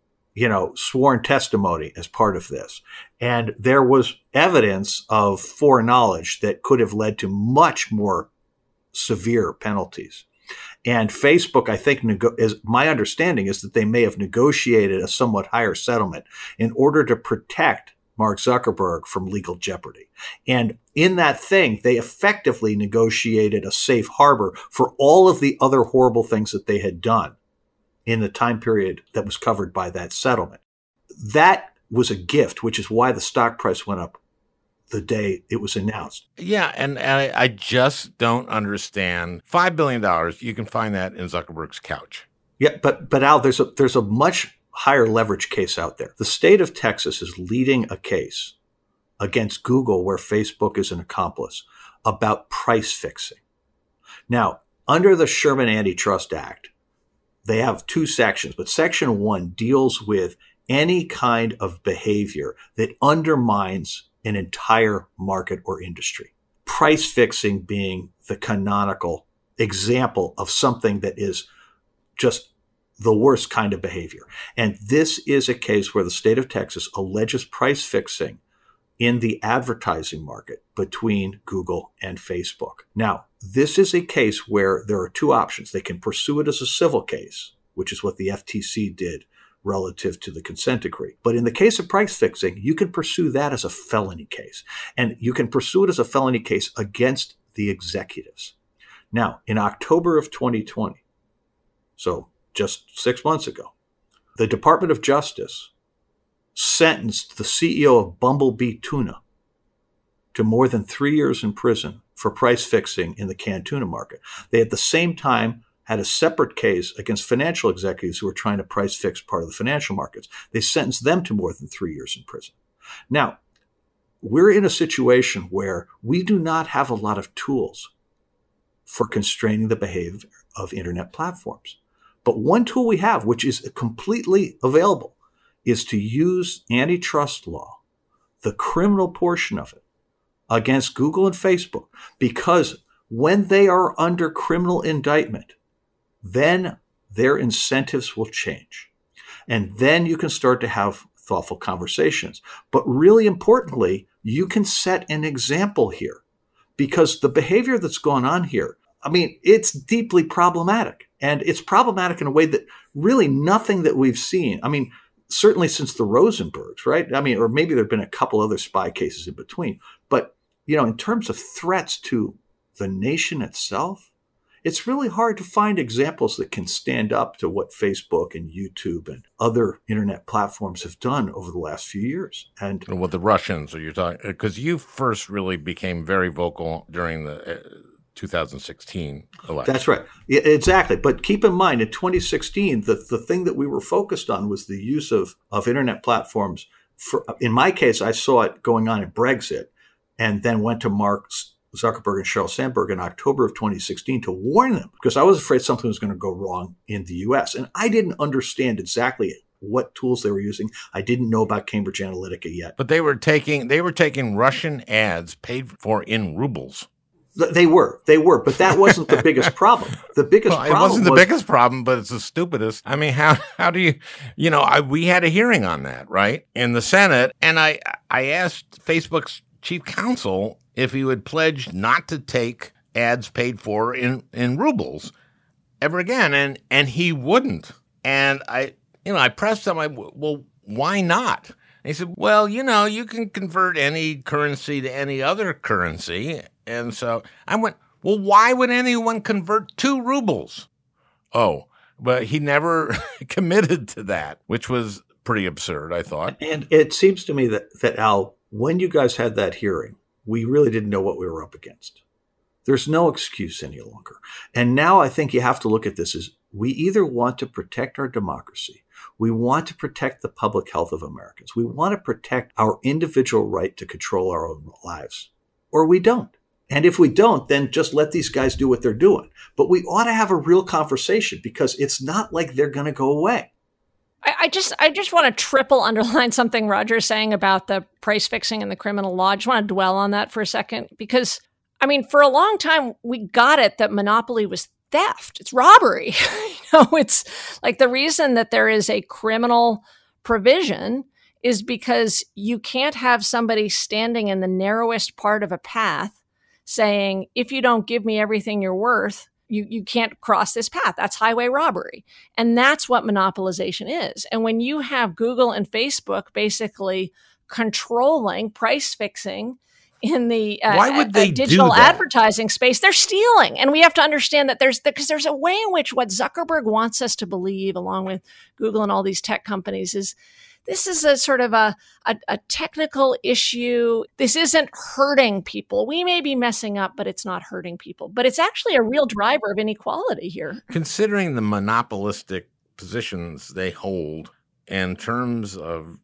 sworn testimony as part of this. And there was evidence of foreknowledge that could have led to much more severe penalties. And Facebook, I think, my understanding is that they may have negotiated a somewhat higher settlement in order to protect Mark Zuckerberg from legal jeopardy. And in that thing, they effectively negotiated a safe harbor for all of the other horrible things that they had done in the time period that was covered by that settlement. That was a gift, which is why the stock price went up the day it was announced. Yeah, and I just don't understand. $5 billion, you can find that in Zuckerberg's couch. Yeah, but Al, there's a much higher leverage case out there. The state of Texas is leading a case against Google, where Facebook is an accomplice, about price fixing. Now, under the Sherman Antitrust Act, they have two sections, but Section 1 deals with any kind of behavior that undermines an entire market or industry. Price fixing being the canonical example of something that is just the worst kind of behavior. And this is a case where the state of Texas alleges price fixing in the advertising market between Google and Facebook. Now, this is a case where there are two options. They can pursue it as a civil case, which is what the FTC did relative to the consent decree. But in the case of price fixing, you can pursue that as a felony case. And you can pursue it as a felony case against the executives. Now, in October of 2020, so just 6 months ago, the Department of Justice sentenced the CEO of Bumblebee Tuna to more than 3 years in prison for price fixing in the canned tuna market. They at the same time had a separate case against financial executives who were trying to price fix part of the financial markets. They sentenced them to more than 3 years in prison. Now, we're in a situation where we do not have a lot of tools for constraining the behavior of internet platforms. But one tool we have, which is completely available, is to use antitrust law, the criminal portion of it, against Google and Facebook, because when they are under criminal indictment, then their incentives will change. And then you can start to have thoughtful conversations. But really importantly, you can set an example here, because the behavior that's going on here, I mean, it's deeply problematic. And it's problematic in a way that really nothing that we've seen. I mean, certainly since the Rosenbergs, right? I mean, or maybe there have been a couple other spy cases in between. But, in terms of threats to the nation itself, it's really hard to find examples that can stand up to what Facebook and YouTube and other internet platforms have done over the last few years. And what the Russians are you talking? Because you first really became very vocal during the 2016 election. That's right. Yeah, exactly. But keep in mind, in 2016, the thing that we were focused on was the use of internet platforms. In my case, I saw it going on in Brexit, and then went to Mark Zuckerberg and Sheryl Sandberg in October of 2016 to warn them, because I was afraid something was going to go wrong in the U.S. And I didn't understand exactly what tools they were using. I didn't know about Cambridge Analytica yet. But they were taking Russian ads paid for in rubles. They were, but that wasn't the biggest problem. The biggest problem it wasn't the biggest problem, but it's the stupidest. I mean, how do you, we had a hearing on that, right, in the Senate, and I asked Facebook's chief counsel if he would pledge not to take ads paid for in rubles ever again, and he wouldn't. And I pressed him. Well, why not? And he said, well, you can convert any currency to any other currency. And so I went, well, why would anyone convert 2 rubles? Oh, but he never committed to that, which was pretty absurd, I thought. And it seems to me that Al, when you guys had that hearing, we really didn't know what we were up against. There's no excuse any longer. And now I think you have to look at this as we either want to protect our democracy, we want to protect the public health of Americans, we want to protect our individual right to control our own lives, or we don't. And if we don't, then just let these guys do what they're doing. But we ought to have a real conversation, because it's not like they're going to go away. I just want to triple underline something Roger's saying about the price fixing and the criminal law. I just want to dwell on that for a second, because, I mean, for a long time, we got it that monopoly was theft. It's robbery. It's like the reason that there is a criminal provision is because you can't have somebody standing in the narrowest part of a path saying, if you don't give me everything you're worth, you can't cross this path. That's highway robbery. And that's what monopolization is. And when you have Google and Facebook basically controlling price fixing in the why would they digital do that? Advertising space, they're stealing. And we have to understand that there's a way in which what Zuckerberg wants us to believe, along with Google and all these tech companies, is this is a sort of a technical issue. This isn't hurting people. We may be messing up, but it's not hurting people. But it's actually a real driver of inequality here. Considering the monopolistic positions they hold in terms of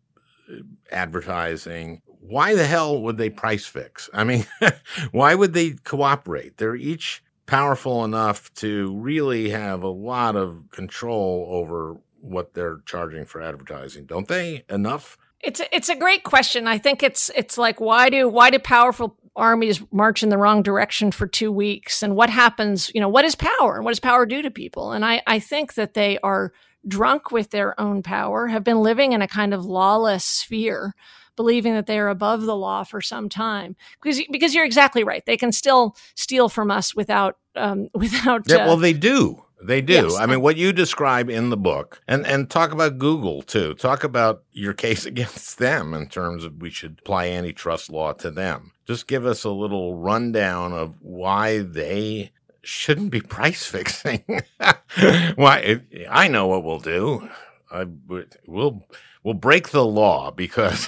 advertising, why the hell would they price fix? I mean, why would they cooperate? They're each powerful enough to really have a lot of control over what they're charging for advertising, don't they? Enough? It's a great question. I think it's like, why do powerful armies march in the wrong direction for 2 weeks? And what happens, what is power and what does power do to people? And I think that they are drunk with their own power, have been living in a kind of lawless sphere, believing that they are above the law for some time. Because you're exactly right. They can still steal from us without. Well, they do. They do. Yes. I mean, what you describe in the book, and talk about Google, too. Talk about your case against them in terms of we should apply antitrust law to them. Just give us a little rundown of why they shouldn't be price fixing. Why? I know what we'll do. We'll break the law because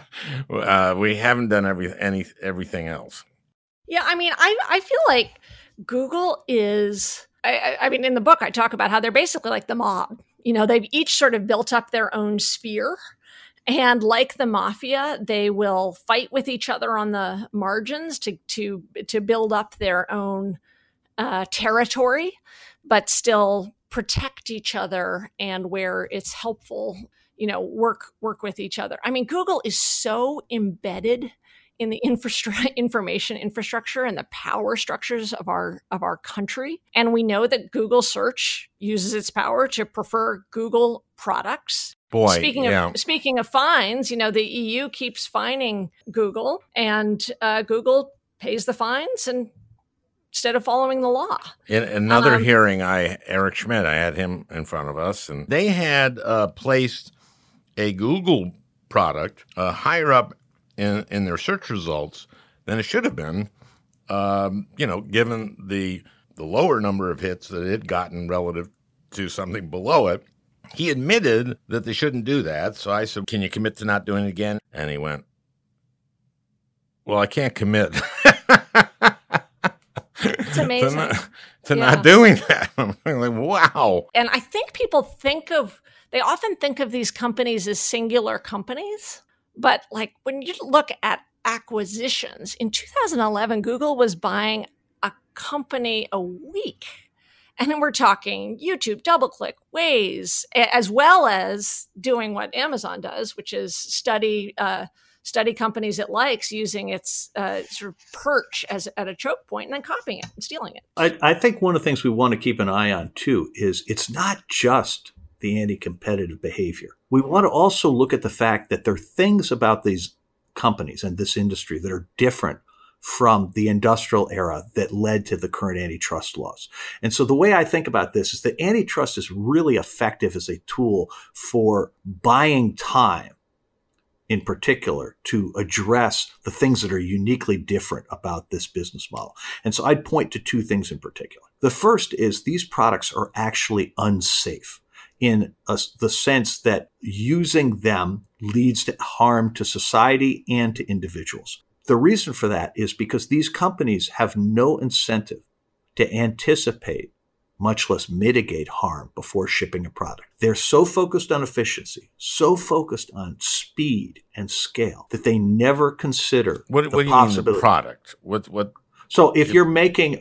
we haven't done everything else. Yeah, I mean, I feel like Google is... I mean, in the book, I talk about how they're basically like the mob. They've each sort of built up their own sphere. And like the mafia, they will fight with each other on the margins to build up their own territory, but still protect each other, and where it's helpful, work with each other. I mean, Google is so embedded in the information infrastructure and the power structures of our country. And we know that Google search uses its power to prefer Google products. Boy, Speaking of fines, the EU keeps fining Google, and Google pays the fines instead of following the law. In another hearing, Eric Schmidt, I had him in front of us, and they had placed a Google product higher up in their search results than it should have been, given the lower number of hits that it had gotten relative to something below it. He admitted that they shouldn't do that. So I said, can you commit to not doing it again? And he went, well, I can't commit. It's amazing. to not doing that. I'm like, wow. And I think people they often think of these companies as singular companies. But like when you look at acquisitions, in 2011, Google was buying a company a week. And then we're talking YouTube, DoubleClick, Waze, as well as doing what Amazon does, which is study companies it likes using its sort of perch at a choke point and then copying it and stealing it. I think one of the things we want to keep an eye on, too, is it's not just the anti-competitive behavior. We want to also look at the fact that there are things about these companies and this industry that are different from the industrial era that led to the current antitrust laws. And so the way I think about this is that antitrust is really effective as a tool for buying time, in particular, to address the things that are uniquely different about this business model. And so I'd point to two things in particular. The first is these products are actually unsafe in the sense that using them leads to harm to society and to individuals. The reason for that is because these companies have no incentive to anticipate, much less mitigate harm before shipping a product. They're so focused on efficiency, so focused on speed and scale that they never consider what do you mean the product? What? So if you're making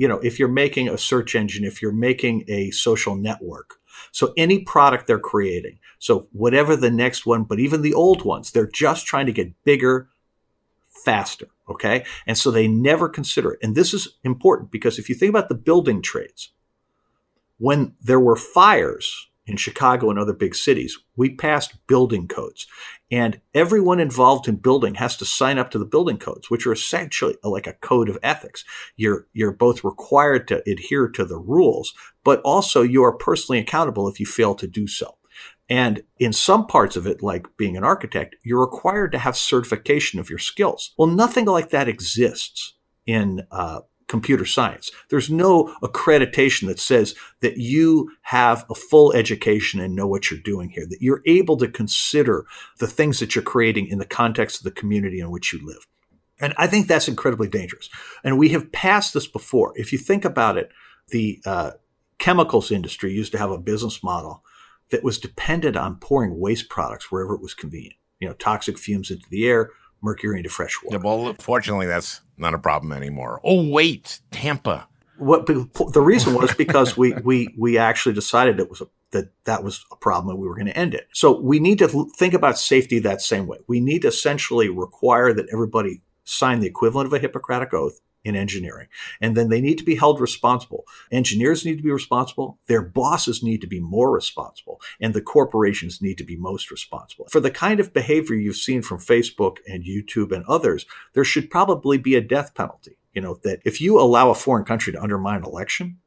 a search engine, if you're making a social network, so any product they're creating, so whatever the next one, but even the old ones, they're just trying to get bigger, faster, okay? And so they never consider it. And this is important because if you think about the building trades, when there were fires in Chicago and other big cities, we passed building codes. And everyone involved in building has to sign up to the building codes, which are essentially like a code of ethics. You're both required to adhere to the rules, but also you are personally accountable if you fail to do so. And in some parts of it, like being an architect, you're required to have certification of your skills. Well, nothing like that exists in computer science. There's no accreditation that says that you have a full education and know what you're doing here, that you're able to consider the things that you're creating in the context of the community in which you live. And I think that's incredibly dangerous. And we have passed this before. If you think about it, the chemicals industry used to have a business model that was dependent on pouring waste products wherever it was convenient. Toxic fumes into the air, mercury into fresh water. Yeah, well, fortunately, that's not a problem anymore. Oh, wait, Tampa. The reason was because we actually decided that was a problem and we were going to end it. So we need to think about safety that same way. We need to essentially require that everybody sign the equivalent of a Hippocratic Oath in engineering. And then they need to be held responsible. Engineers need to be responsible. Their bosses need to be more responsible. And the corporations need to be most responsible. For the kind of behavior you've seen from Facebook and YouTube and others, there should probably be a death penalty. That if you allow a foreign country to undermine an election,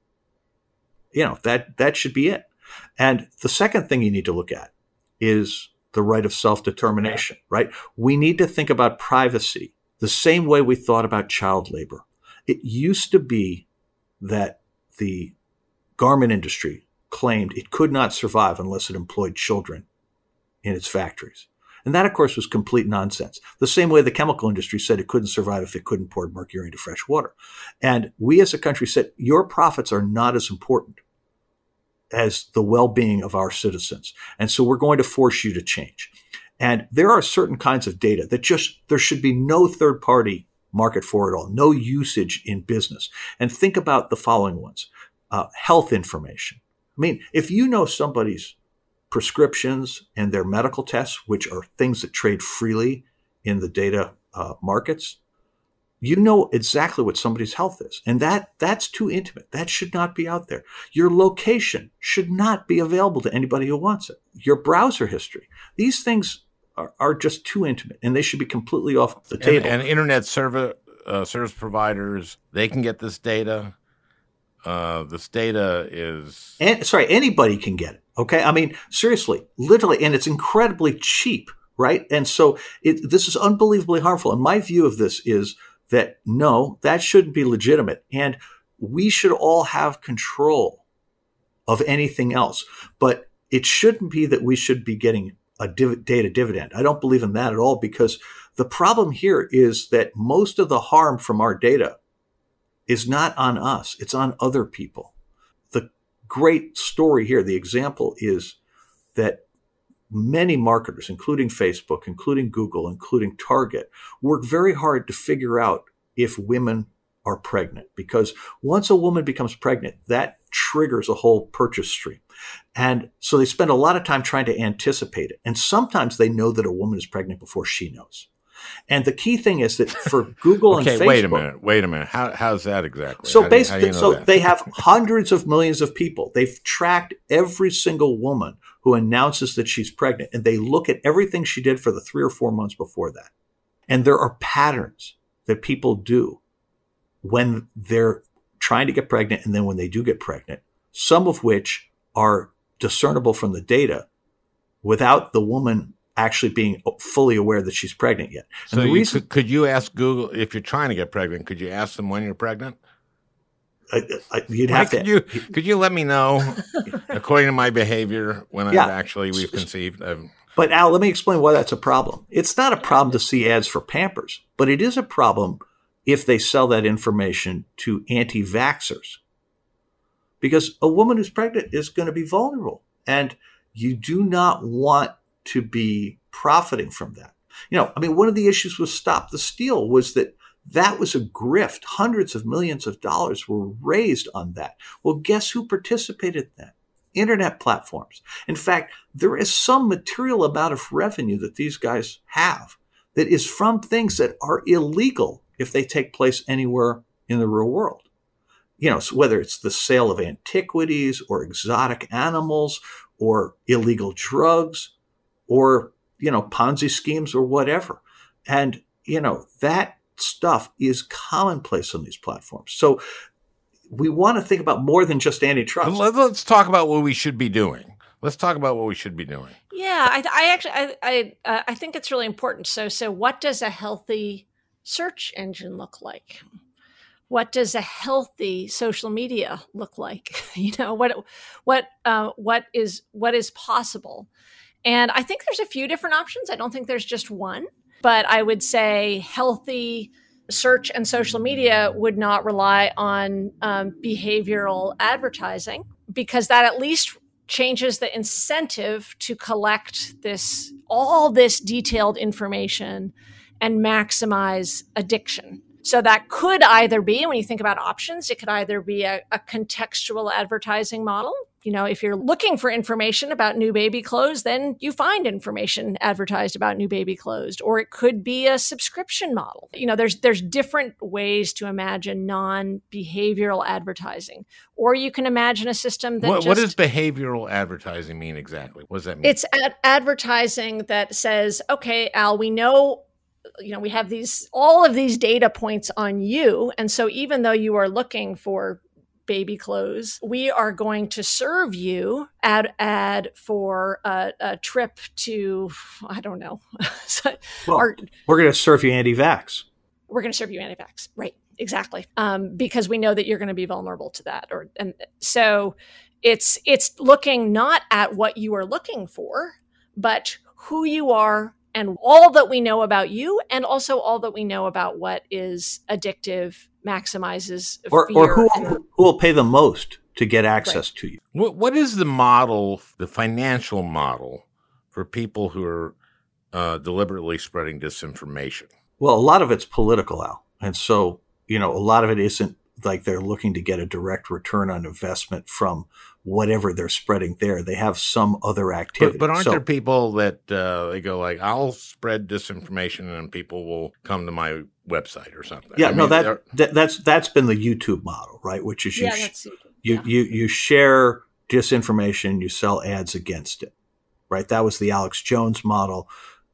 that should be it. And the second thing you need to look at is the right of self-determination, right? We need to think about privacy the same way we thought about child labor. It used to be that the garment industry claimed it could not survive unless it employed children in its factories. And that, of course, was complete nonsense. The same way the chemical industry said it couldn't survive if it couldn't pour mercury into fresh water. And we as a country said, your profits are not as important as the well-being of our citizens. And so we're going to force you to change. And there are certain kinds of data that there should be no third-party market for it all, no usage in business. And think about the following ones. Health information. I mean, if you know somebody's prescriptions and their medical tests, which are things that trade freely in the data markets, you know exactly what somebody's health is. And that's too intimate. That should not be out there. Your location should not be available to anybody who wants it. Your browser history. These things are just too intimate, and they should be completely off the table. And internet service providers, they can get this data. This data is... anybody can get it. Okay. I mean, seriously, literally, and it's incredibly cheap, right? And so this is unbelievably harmful. And my view of this is that no, that shouldn't be legitimate. And we should all have control of anything else. But it shouldn't be that we should be getting a data dividend. I don't believe in that at all, because the problem here is that most of the harm from our data is not on us. It's on other people. The great story here, the example is that many marketers, including Facebook, including Google, including Target, work very hard to figure out if women are pregnant, because once a woman becomes pregnant, that triggers a whole purchase stream. And so they spend a lot of time trying to anticipate it. And sometimes they know that a woman is pregnant before she knows. And the key thing is that for Google and Facebook... Wait a minute. How's that exactly? So basically, they have hundreds of millions of people. They've tracked every single woman who announces that she's pregnant, and they look at everything she did for the 3 or 4 months before that. And there are patterns that people do when they're trying to get pregnant and then when they do get pregnant, some of which are discernible from the data without the woman actually being fully aware that she's pregnant yet. So could you ask Google, if you're trying to get pregnant, could you ask them when you're pregnant? You'd have to. Could you let me know, according to my behavior, when we've conceived? But Al, let me explain why that's a problem. It's not a problem to see ads for Pampers, but it is a problem if they sell that information to anti-vaxxers. Because a woman who's pregnant is going to be vulnerable, and you do not want to be profiting from that. One of the issues with Stop the Steal was that was a grift. Hundreds of millions of dollars were raised on that. Well, guess who participated in that? Internet platforms. In fact, there is some material amount of revenue that these guys have that is from things that are illegal if they take place anywhere in the real world. So whether it's the sale of antiquities or exotic animals or illegal drugs or, Ponzi schemes or whatever. And, that stuff is commonplace on these platforms. So we want to think about more than just antitrust. Let's talk about what we should be doing. Yeah, I think it's really important. So what does a healthy search engine look like? What does a healthy social media look like? What is possible? And I think there's a few different options. I don't think there's just one, but I would say healthy search and social media would not rely on behavioral advertising, because that at least changes the incentive to collect all this detailed information and maximize addiction. So that could either be, when you think about options, it could either be a contextual advertising model. If you're looking for information about new baby clothes, then you find information advertised about new baby clothes. Or it could be a subscription model. There's different ways to imagine non-behavioral advertising. Or you can imagine a system that what does behavioral advertising mean exactly? What does that mean? It's advertising that says, okay, Al, we know we have all of these data points on you. And so even though you are looking for baby clothes, we are going to serve you ad for a trip to, I don't know. We're going to serve you anti-vax. We're going to serve you anti-vax. Right. Exactly. Because we know that you're going to be vulnerable to that. And so it's looking not at what you are looking for, but who you are, and all that we know about you, and also all that we know about what is addictive, maximizes fear. Or who will pay the most to get access to you. What is the model, the financial model, for people who are deliberately spreading disinformation? Well, a lot of it's political, Al. And so, a lot of it isn't like they're looking to get a direct return on investment from whatever they're spreading there. They have some other activity. But aren't there people that they go like, I'll spread disinformation and people will come to my website or something? Yeah, that's been the YouTube model, right? Which is you share disinformation, you sell ads against it, right? That was the Alex Jones model,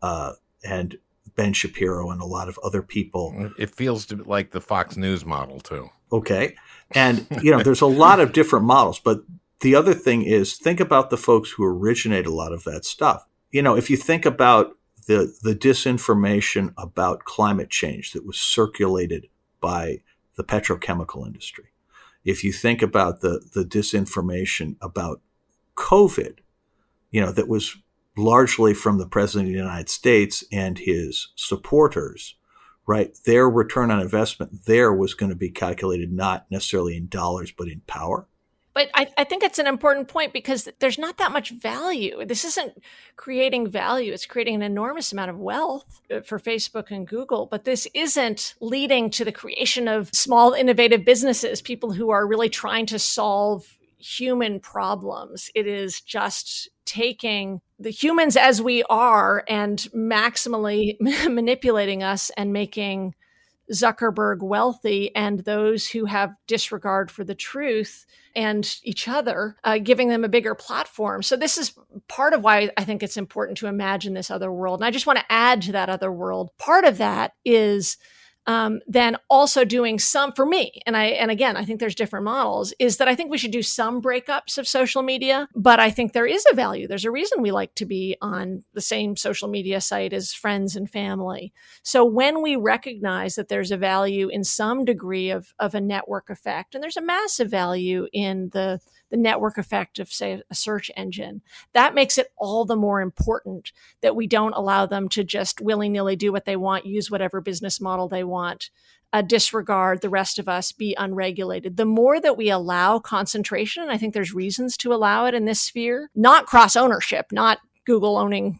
and Ben Shapiro and a lot of other people. It feels like the Fox News model too. Okay. And, there's a lot of different models, but the other thing is, think about the folks who originate a lot of that stuff. If you think about the disinformation about climate change that was circulated by the petrochemical industry, if you think about the disinformation about COVID, that was largely from the President of the United States and his supporters, right? Their return on investment there was going to be calculated not necessarily in dollars, but in power. But I think it's an important point because there's not that much value. This isn't creating value. It's creating an enormous amount of wealth for Facebook and Google. But this isn't leading to the creation of small, innovative businesses, people who are really trying to solve human problems. It is just taking the humans as we are and maximally manipulating us and making Zuckerberg wealthy, and those who have disregard for the truth and each other, giving them a bigger platform. So this is part of why I think it's important to imagine this other world. And I just want to add to that other world. Part of that is then also doing some, for me, and again, I think there's different models, is that I think we should do some breakups of social media, but I think there is a value. There's a reason we like to be on the same social media site as friends and family. So when we recognize that there's a value in some degree of a network effect, and there's a massive value in the network effect of, say, a search engine, that makes it all the more important that we don't allow them to just willy-nilly do what they want, use whatever business model they want, disregard the rest of us, be unregulated. The more that we allow concentration, and I think there's reasons to allow it in this sphere, not cross-ownership, not Google owning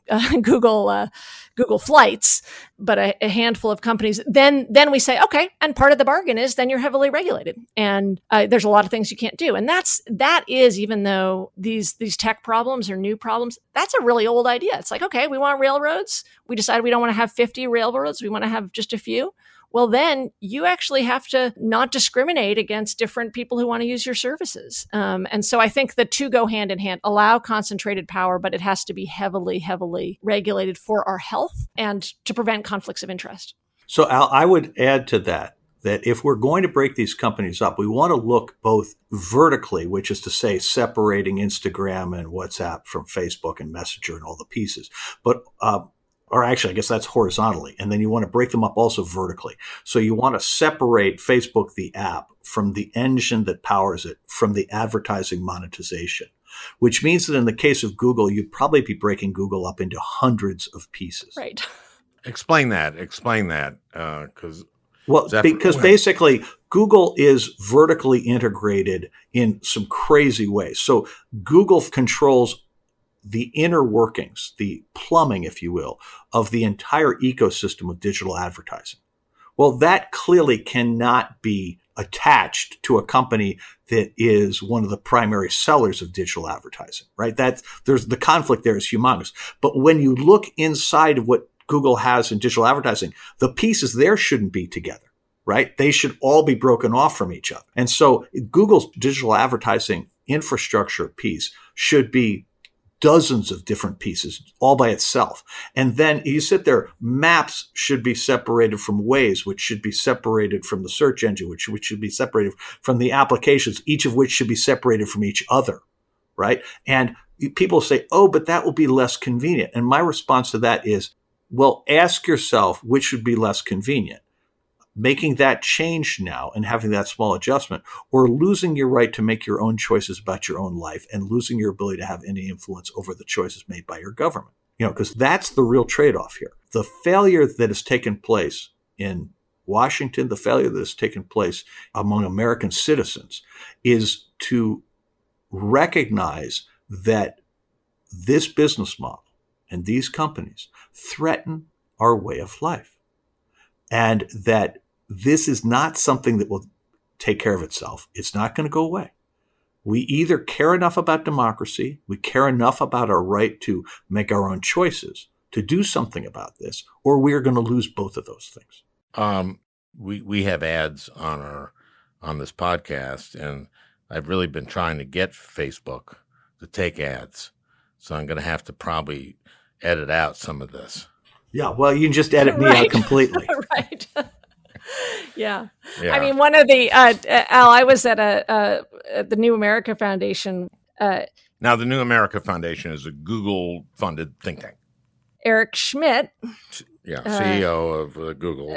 Google Flights, but a handful of companies, then we say, okay, and part of the bargain is then you're heavily regulated, and there's a lot of things you can't do. And that is, even though these tech problems are new problems, that's a really old idea. It's like, okay, we want railroads. We decided we don't want to have 50 railroads. We want to have just a few. Well, then you actually have to not discriminate against different people who want to use your services. And so I think the two go hand in hand. Allow concentrated power, but it has to be heavily, heavily regulated for our health and to prevent conflicts of interest. So Al, I would add to that if we're going to break these companies up, we want to look both vertically, which is to say separating Instagram and WhatsApp from Facebook and Messenger and all the pieces, but or actually, I guess that's horizontally. And then you want to break them up also vertically. So you want to separate Facebook, the app, from the engine that powers it, from the advertising monetization, which means that in the case of Google, you'd probably be breaking Google up into hundreds of pieces. Right. Explain that. Because basically Google is vertically integrated in some crazy ways. So Google controls the inner workings, the plumbing, if you will, of the entire ecosystem of digital advertising. Well, that clearly cannot be attached to a company that is one of the primary sellers of digital advertising, right? There's the conflict there is humongous. But when you look inside of what Google has in digital advertising, the pieces there shouldn't be together, right? They should all be broken off from each other. And so Google's digital advertising infrastructure piece should be dozens of different pieces all by itself. And then you sit there, Maps should be separated from Waze, which should be separated from the search engine, which should be separated from the applications, each of which should be separated from each other, right? And people say, oh, but that will be less convenient. And my response to that is, well, ask yourself which would be less convenient. Making that change now and having that small adjustment, or losing your right to make your own choices about your own life and losing your ability to have any influence over the choices made by your government. Because that's the real trade-off here. The failure that has taken place in Washington, the failure that has taken place among American citizens is to recognize that this business model and these companies threaten our way of life, and that this is not something that will take care of itself. It's not going to go away. We either care enough about democracy, we care enough about our right to make our own choices to do something about this, or we are going to lose both of those things. We have ads on this podcast, and I've really been trying to get Facebook to take ads. So I'm going to have to probably edit out some of this. Yeah, well, you can just edit me out completely. Right. Yeah. I mean, one of the, Al, I was at the New America Foundation Now, the New America Foundation is a Google-funded think tank. Eric Schmidt, CEO of Google,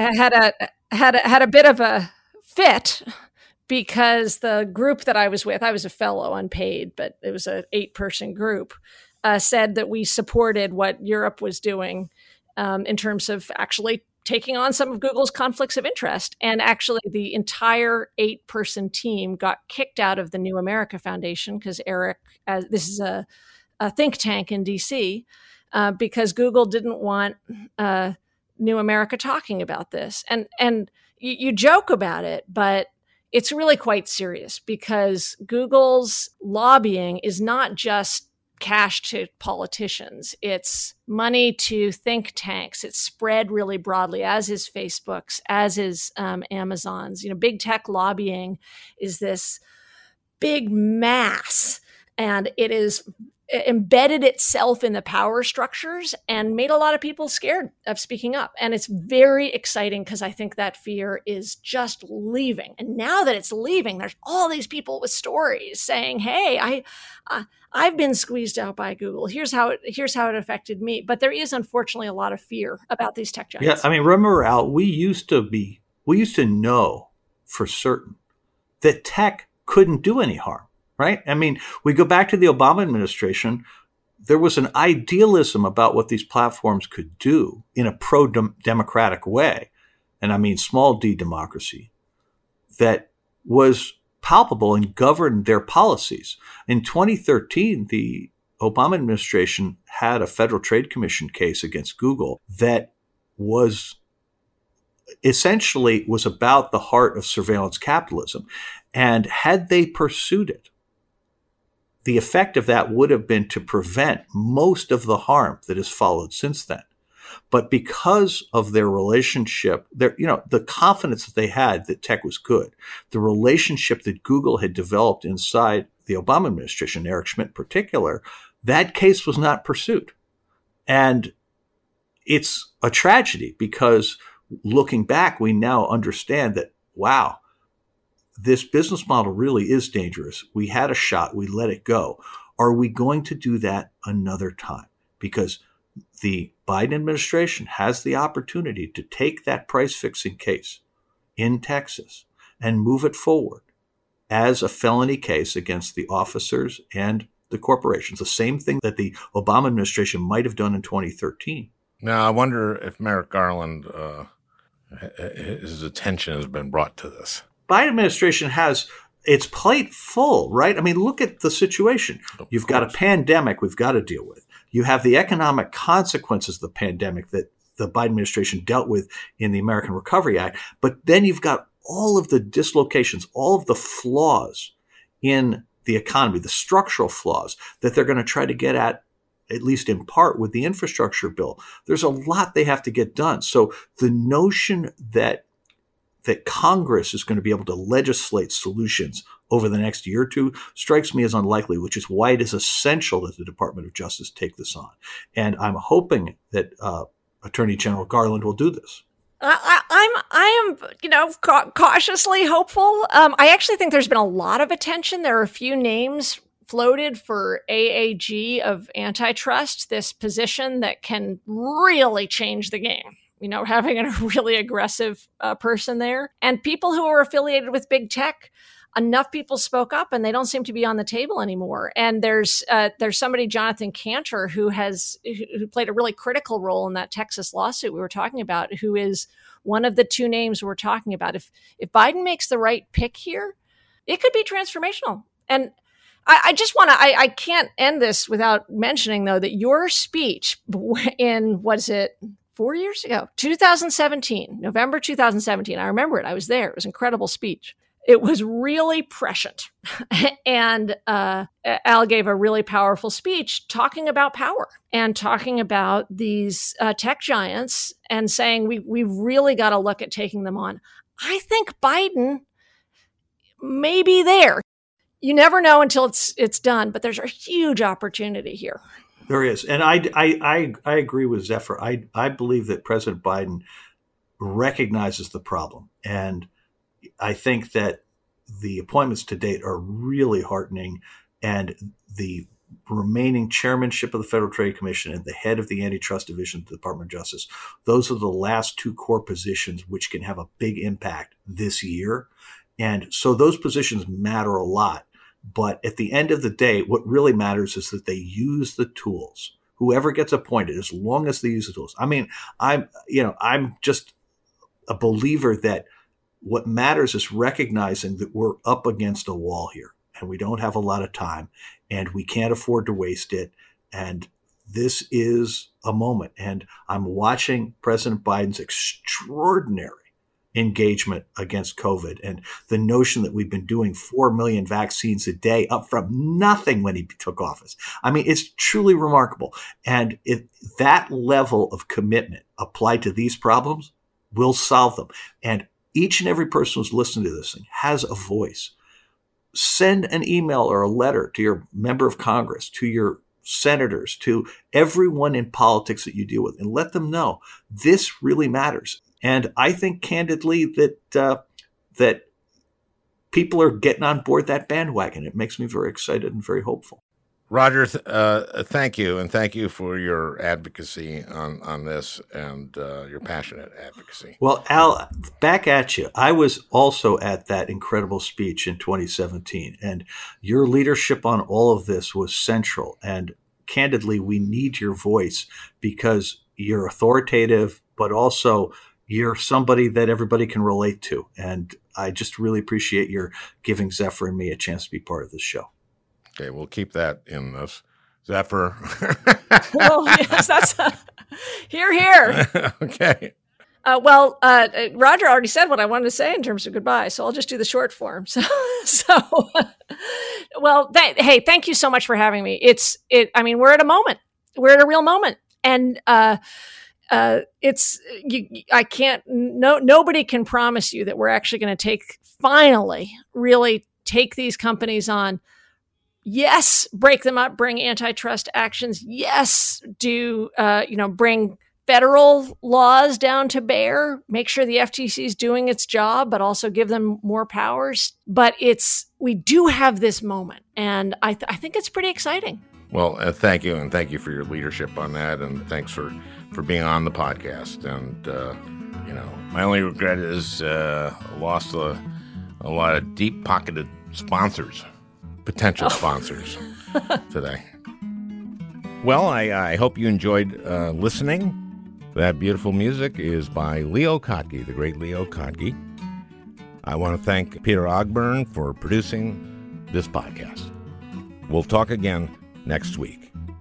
had a bit of a fit because the group that I was with, I was a fellow, unpaid, but it was an 8-person group, said that we supported what Europe was doing in terms of actually taking on some of Google's conflicts of interest. And actually, the entire 8-person team got kicked out of the New America Foundation because Eric, this is a think tank in DC, because Google didn't want New America talking about this. And you joke about it, but it's really quite serious because Google's lobbying is not just cash to politicians. It's money to think tanks. It's spread really broadly, as is Facebook's, as is Amazon's. Big tech lobbying is this big mass, and it is embedded itself in the power structures and made a lot of people scared of speaking up. And it's very exciting because I think that fear is just leaving. And now that it's leaving, there's all these people with stories saying, hey, I've been squeezed out by Google. Here's how it affected me. But there is unfortunately a lot of fear about these tech giants. Yeah, I mean, remember, Al, we used to know for certain that tech couldn't do any harm. Right? I mean, we go back to the Obama administration. There was an idealism about what these platforms could do in a pro-democratic way. And I mean, small d democracy, that was palpable and governed their policies. In 2013, the Obama administration had a Federal Trade Commission case against Google that was essentially about the heart of surveillance capitalism. And had they pursued it, the effect of that would have been to prevent most of the harm that has followed since then. But because of their relationship, the confidence that they had that tech was good, the relationship that Google had developed inside the Obama administration, Eric Schmidt in particular, that case was not pursued. And it's a tragedy because looking back, we now understand that, wow, this business model really is dangerous. We had a shot. We let it go. Are we going to do that another time? Because the Biden administration has the opportunity to take that price-fixing case in Texas and move it forward as a felony case against the officers and the corporations, the same thing that the Obama administration might have done in 2013. Now, I wonder if Merrick Garland, his attention has been brought to this. Biden administration has its plate full, right? I mean, look at the situation. You've got a pandemic we've got to deal with. You have the economic consequences of the pandemic that the Biden administration dealt with in the American Recovery Act. But then you've got all of the dislocations, all of the flaws in the economy, the structural flaws that they're going to try to get at least in part with the infrastructure bill. There's a lot they have to get done. So the notion that Congress is going to be able to legislate solutions over the next year or two strikes me as unlikely, which is why it is essential that the Department of Justice take this on. And I'm hoping that Attorney General Garland will do this. I am, cautiously hopeful. I actually think there's been a lot of attention. There are a few names floated for AAG of antitrust, this position that can really change the game. Having a really aggressive person there, and people who are affiliated with big tech. Enough people spoke up, and they don't seem to be on the table anymore. And there's somebody, Jonathan Cantor, who played a really critical role in that Texas lawsuit we were talking about, who is one of the two names we're talking about. If Biden makes the right pick here, it could be transformational. And I just want to, I can't end this without mentioning, though, that your speech in, 4 years ago, 2017, November 2017. I remember it. I was there. It was an incredible speech. It was really prescient. And Al gave a really powerful speech talking about power and talking about these tech giants and saying we've really got to look at taking them on. I think Biden may be there. You never know until it's done, but there's a huge opportunity here. There is. And I agree with Zephyr. I believe that President Biden recognizes the problem. And I think that the appointments to date are really heartening. and the remaining chairmanship of the Federal Trade Commission and the head of the Antitrust Division of the Department of Justice. Those are the last two core positions which can have a big impact this year. And so those positions matter a lot. But at the end of the day, what really matters is that they use the tools. Whoever gets appointed, as long as they use the tools. I mean, I'm just a believer that what matters is recognizing that we're up against a wall here and we don't have a lot of time and we can't afford to waste it. And this is a moment. And I'm watching President Biden's extraordinary engagement against COVID and the notion that we've been doing 4 million vaccines a day up from nothing when he took office. I mean, it's truly remarkable. And if that level of commitment applied to these problems will solve them. And each and every person who's listening to this thing has a voice. Send an email or a letter to your member of Congress, to your senators, to everyone in politics that you deal with, and let them know this really matters. And I think candidly that people are getting on board that bandwagon. It makes me very excited and very hopeful. Roger, thank you. And thank you for your advocacy on this and your passionate advocacy. Well, Al, back at you. I was also at that incredible speech in 2017, and your leadership on all of this was central. And candidly, we need your voice because you're authoritative, but also you're somebody that everybody can relate to. And I just really appreciate your giving Zephyr and me a chance to be part of this show. Okay, we'll keep that in this. Zephyr. Well, yes, that's hear, hear. Okay. Roger already said what I wanted to say in terms of goodbye, so I'll just do the short form. Hey, thank you so much for having me. We're at a moment. We're at a real moment. And nobody can promise you that we're actually going to really take these companies on. Yes, break them up, bring antitrust actions. Yes, bring federal laws down to bear, make sure the FTC is doing its job, but also give them more powers. But we do have this moment, and I think it's pretty exciting. Well, thank you, and thank you for your leadership on that, and thanks for being on the podcast. And my only regret is lost a lot of deep-pocketed sponsors. Potential sponsors today. Well, I hope you enjoyed listening. That beautiful music is by Leo Kottke, the great Leo Kottke. I want to thank Peter Ogburn for producing this podcast. We'll talk again next week.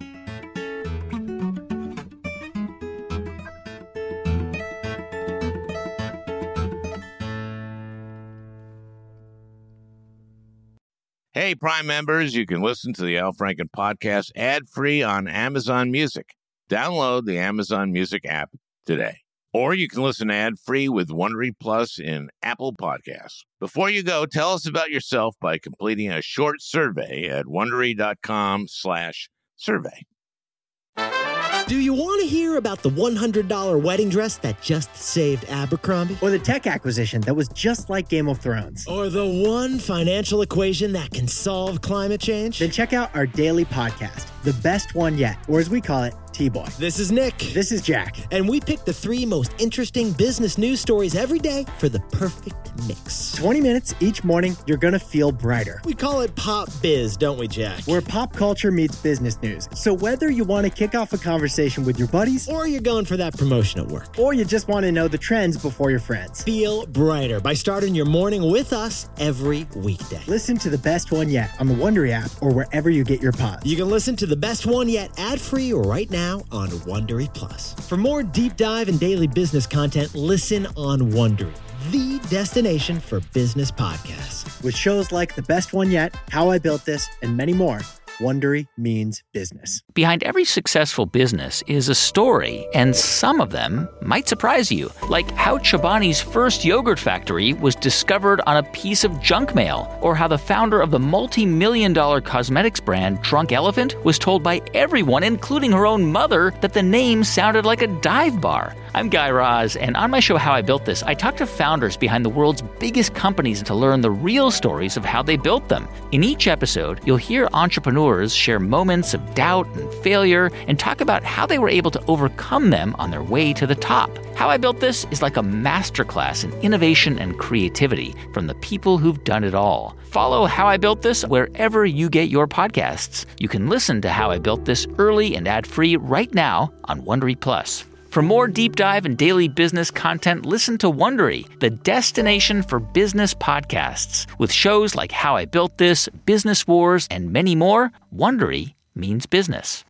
Hey, Prime members, you can listen to the Al Franken podcast ad-free on Amazon Music. Download the Amazon Music app today. Or you can listen ad-free with Wondery Plus in Apple Podcasts. Before you go, tell us about yourself by completing a short survey at Wondery.com/survey. Do you want to hear about the $100 wedding dress that just saved Abercrombie? Or the tech acquisition that was just like Game of Thrones? Or the one financial equation that can solve climate change? Then check out our daily podcast, The Best One Yet, or as we call it, T-Boy. This is Nick. This is Jack. And we pick the 3 most interesting business news stories every day for the perfect mix. 20 minutes each morning, you're going to feel brighter. We call it Pop Biz, don't we, Jack? Where pop culture meets business news. So whether you want to kick off a conversation with your buddies, or you're going for that promotion at work, or you just want to know the trends before your friends, feel brighter by starting your morning with us every weekday. Listen to The Best One Yet on the Wondery app or wherever you get your pods. You can listen to The Best One Yet ad-free right now on Wondery Plus. For more deep dive and daily business content, listen on Wondery, the destination for business podcasts. With shows like The Best One Yet, How I Built This, and many more, Wondery means business. Behind every successful business is a story, and some of them might surprise you. Like how Chobani's first yogurt factory was discovered on a piece of junk mail, or how the founder of the multi-million-dollar cosmetics brand Drunk Elephant was told by everyone, including her own mother, that the name sounded like a dive bar. I'm Guy Raz, and on my show How I Built This, I talk to founders behind the world's biggest companies to learn the real stories of how they built them. In each episode, you'll hear entrepreneurs share moments of doubt and failure and talk about how they were able to overcome them on their way to the top. How I Built This is like a masterclass in innovation and creativity from the people who've done it all. Follow How I Built This wherever you get your podcasts. You can listen to How I Built This early and ad-free right now on Wondery Plus. For more deep dive and daily business content, listen to Wondery, the destination for business podcasts. With shows like How I Built This, Business Wars, and many more, Wondery means business.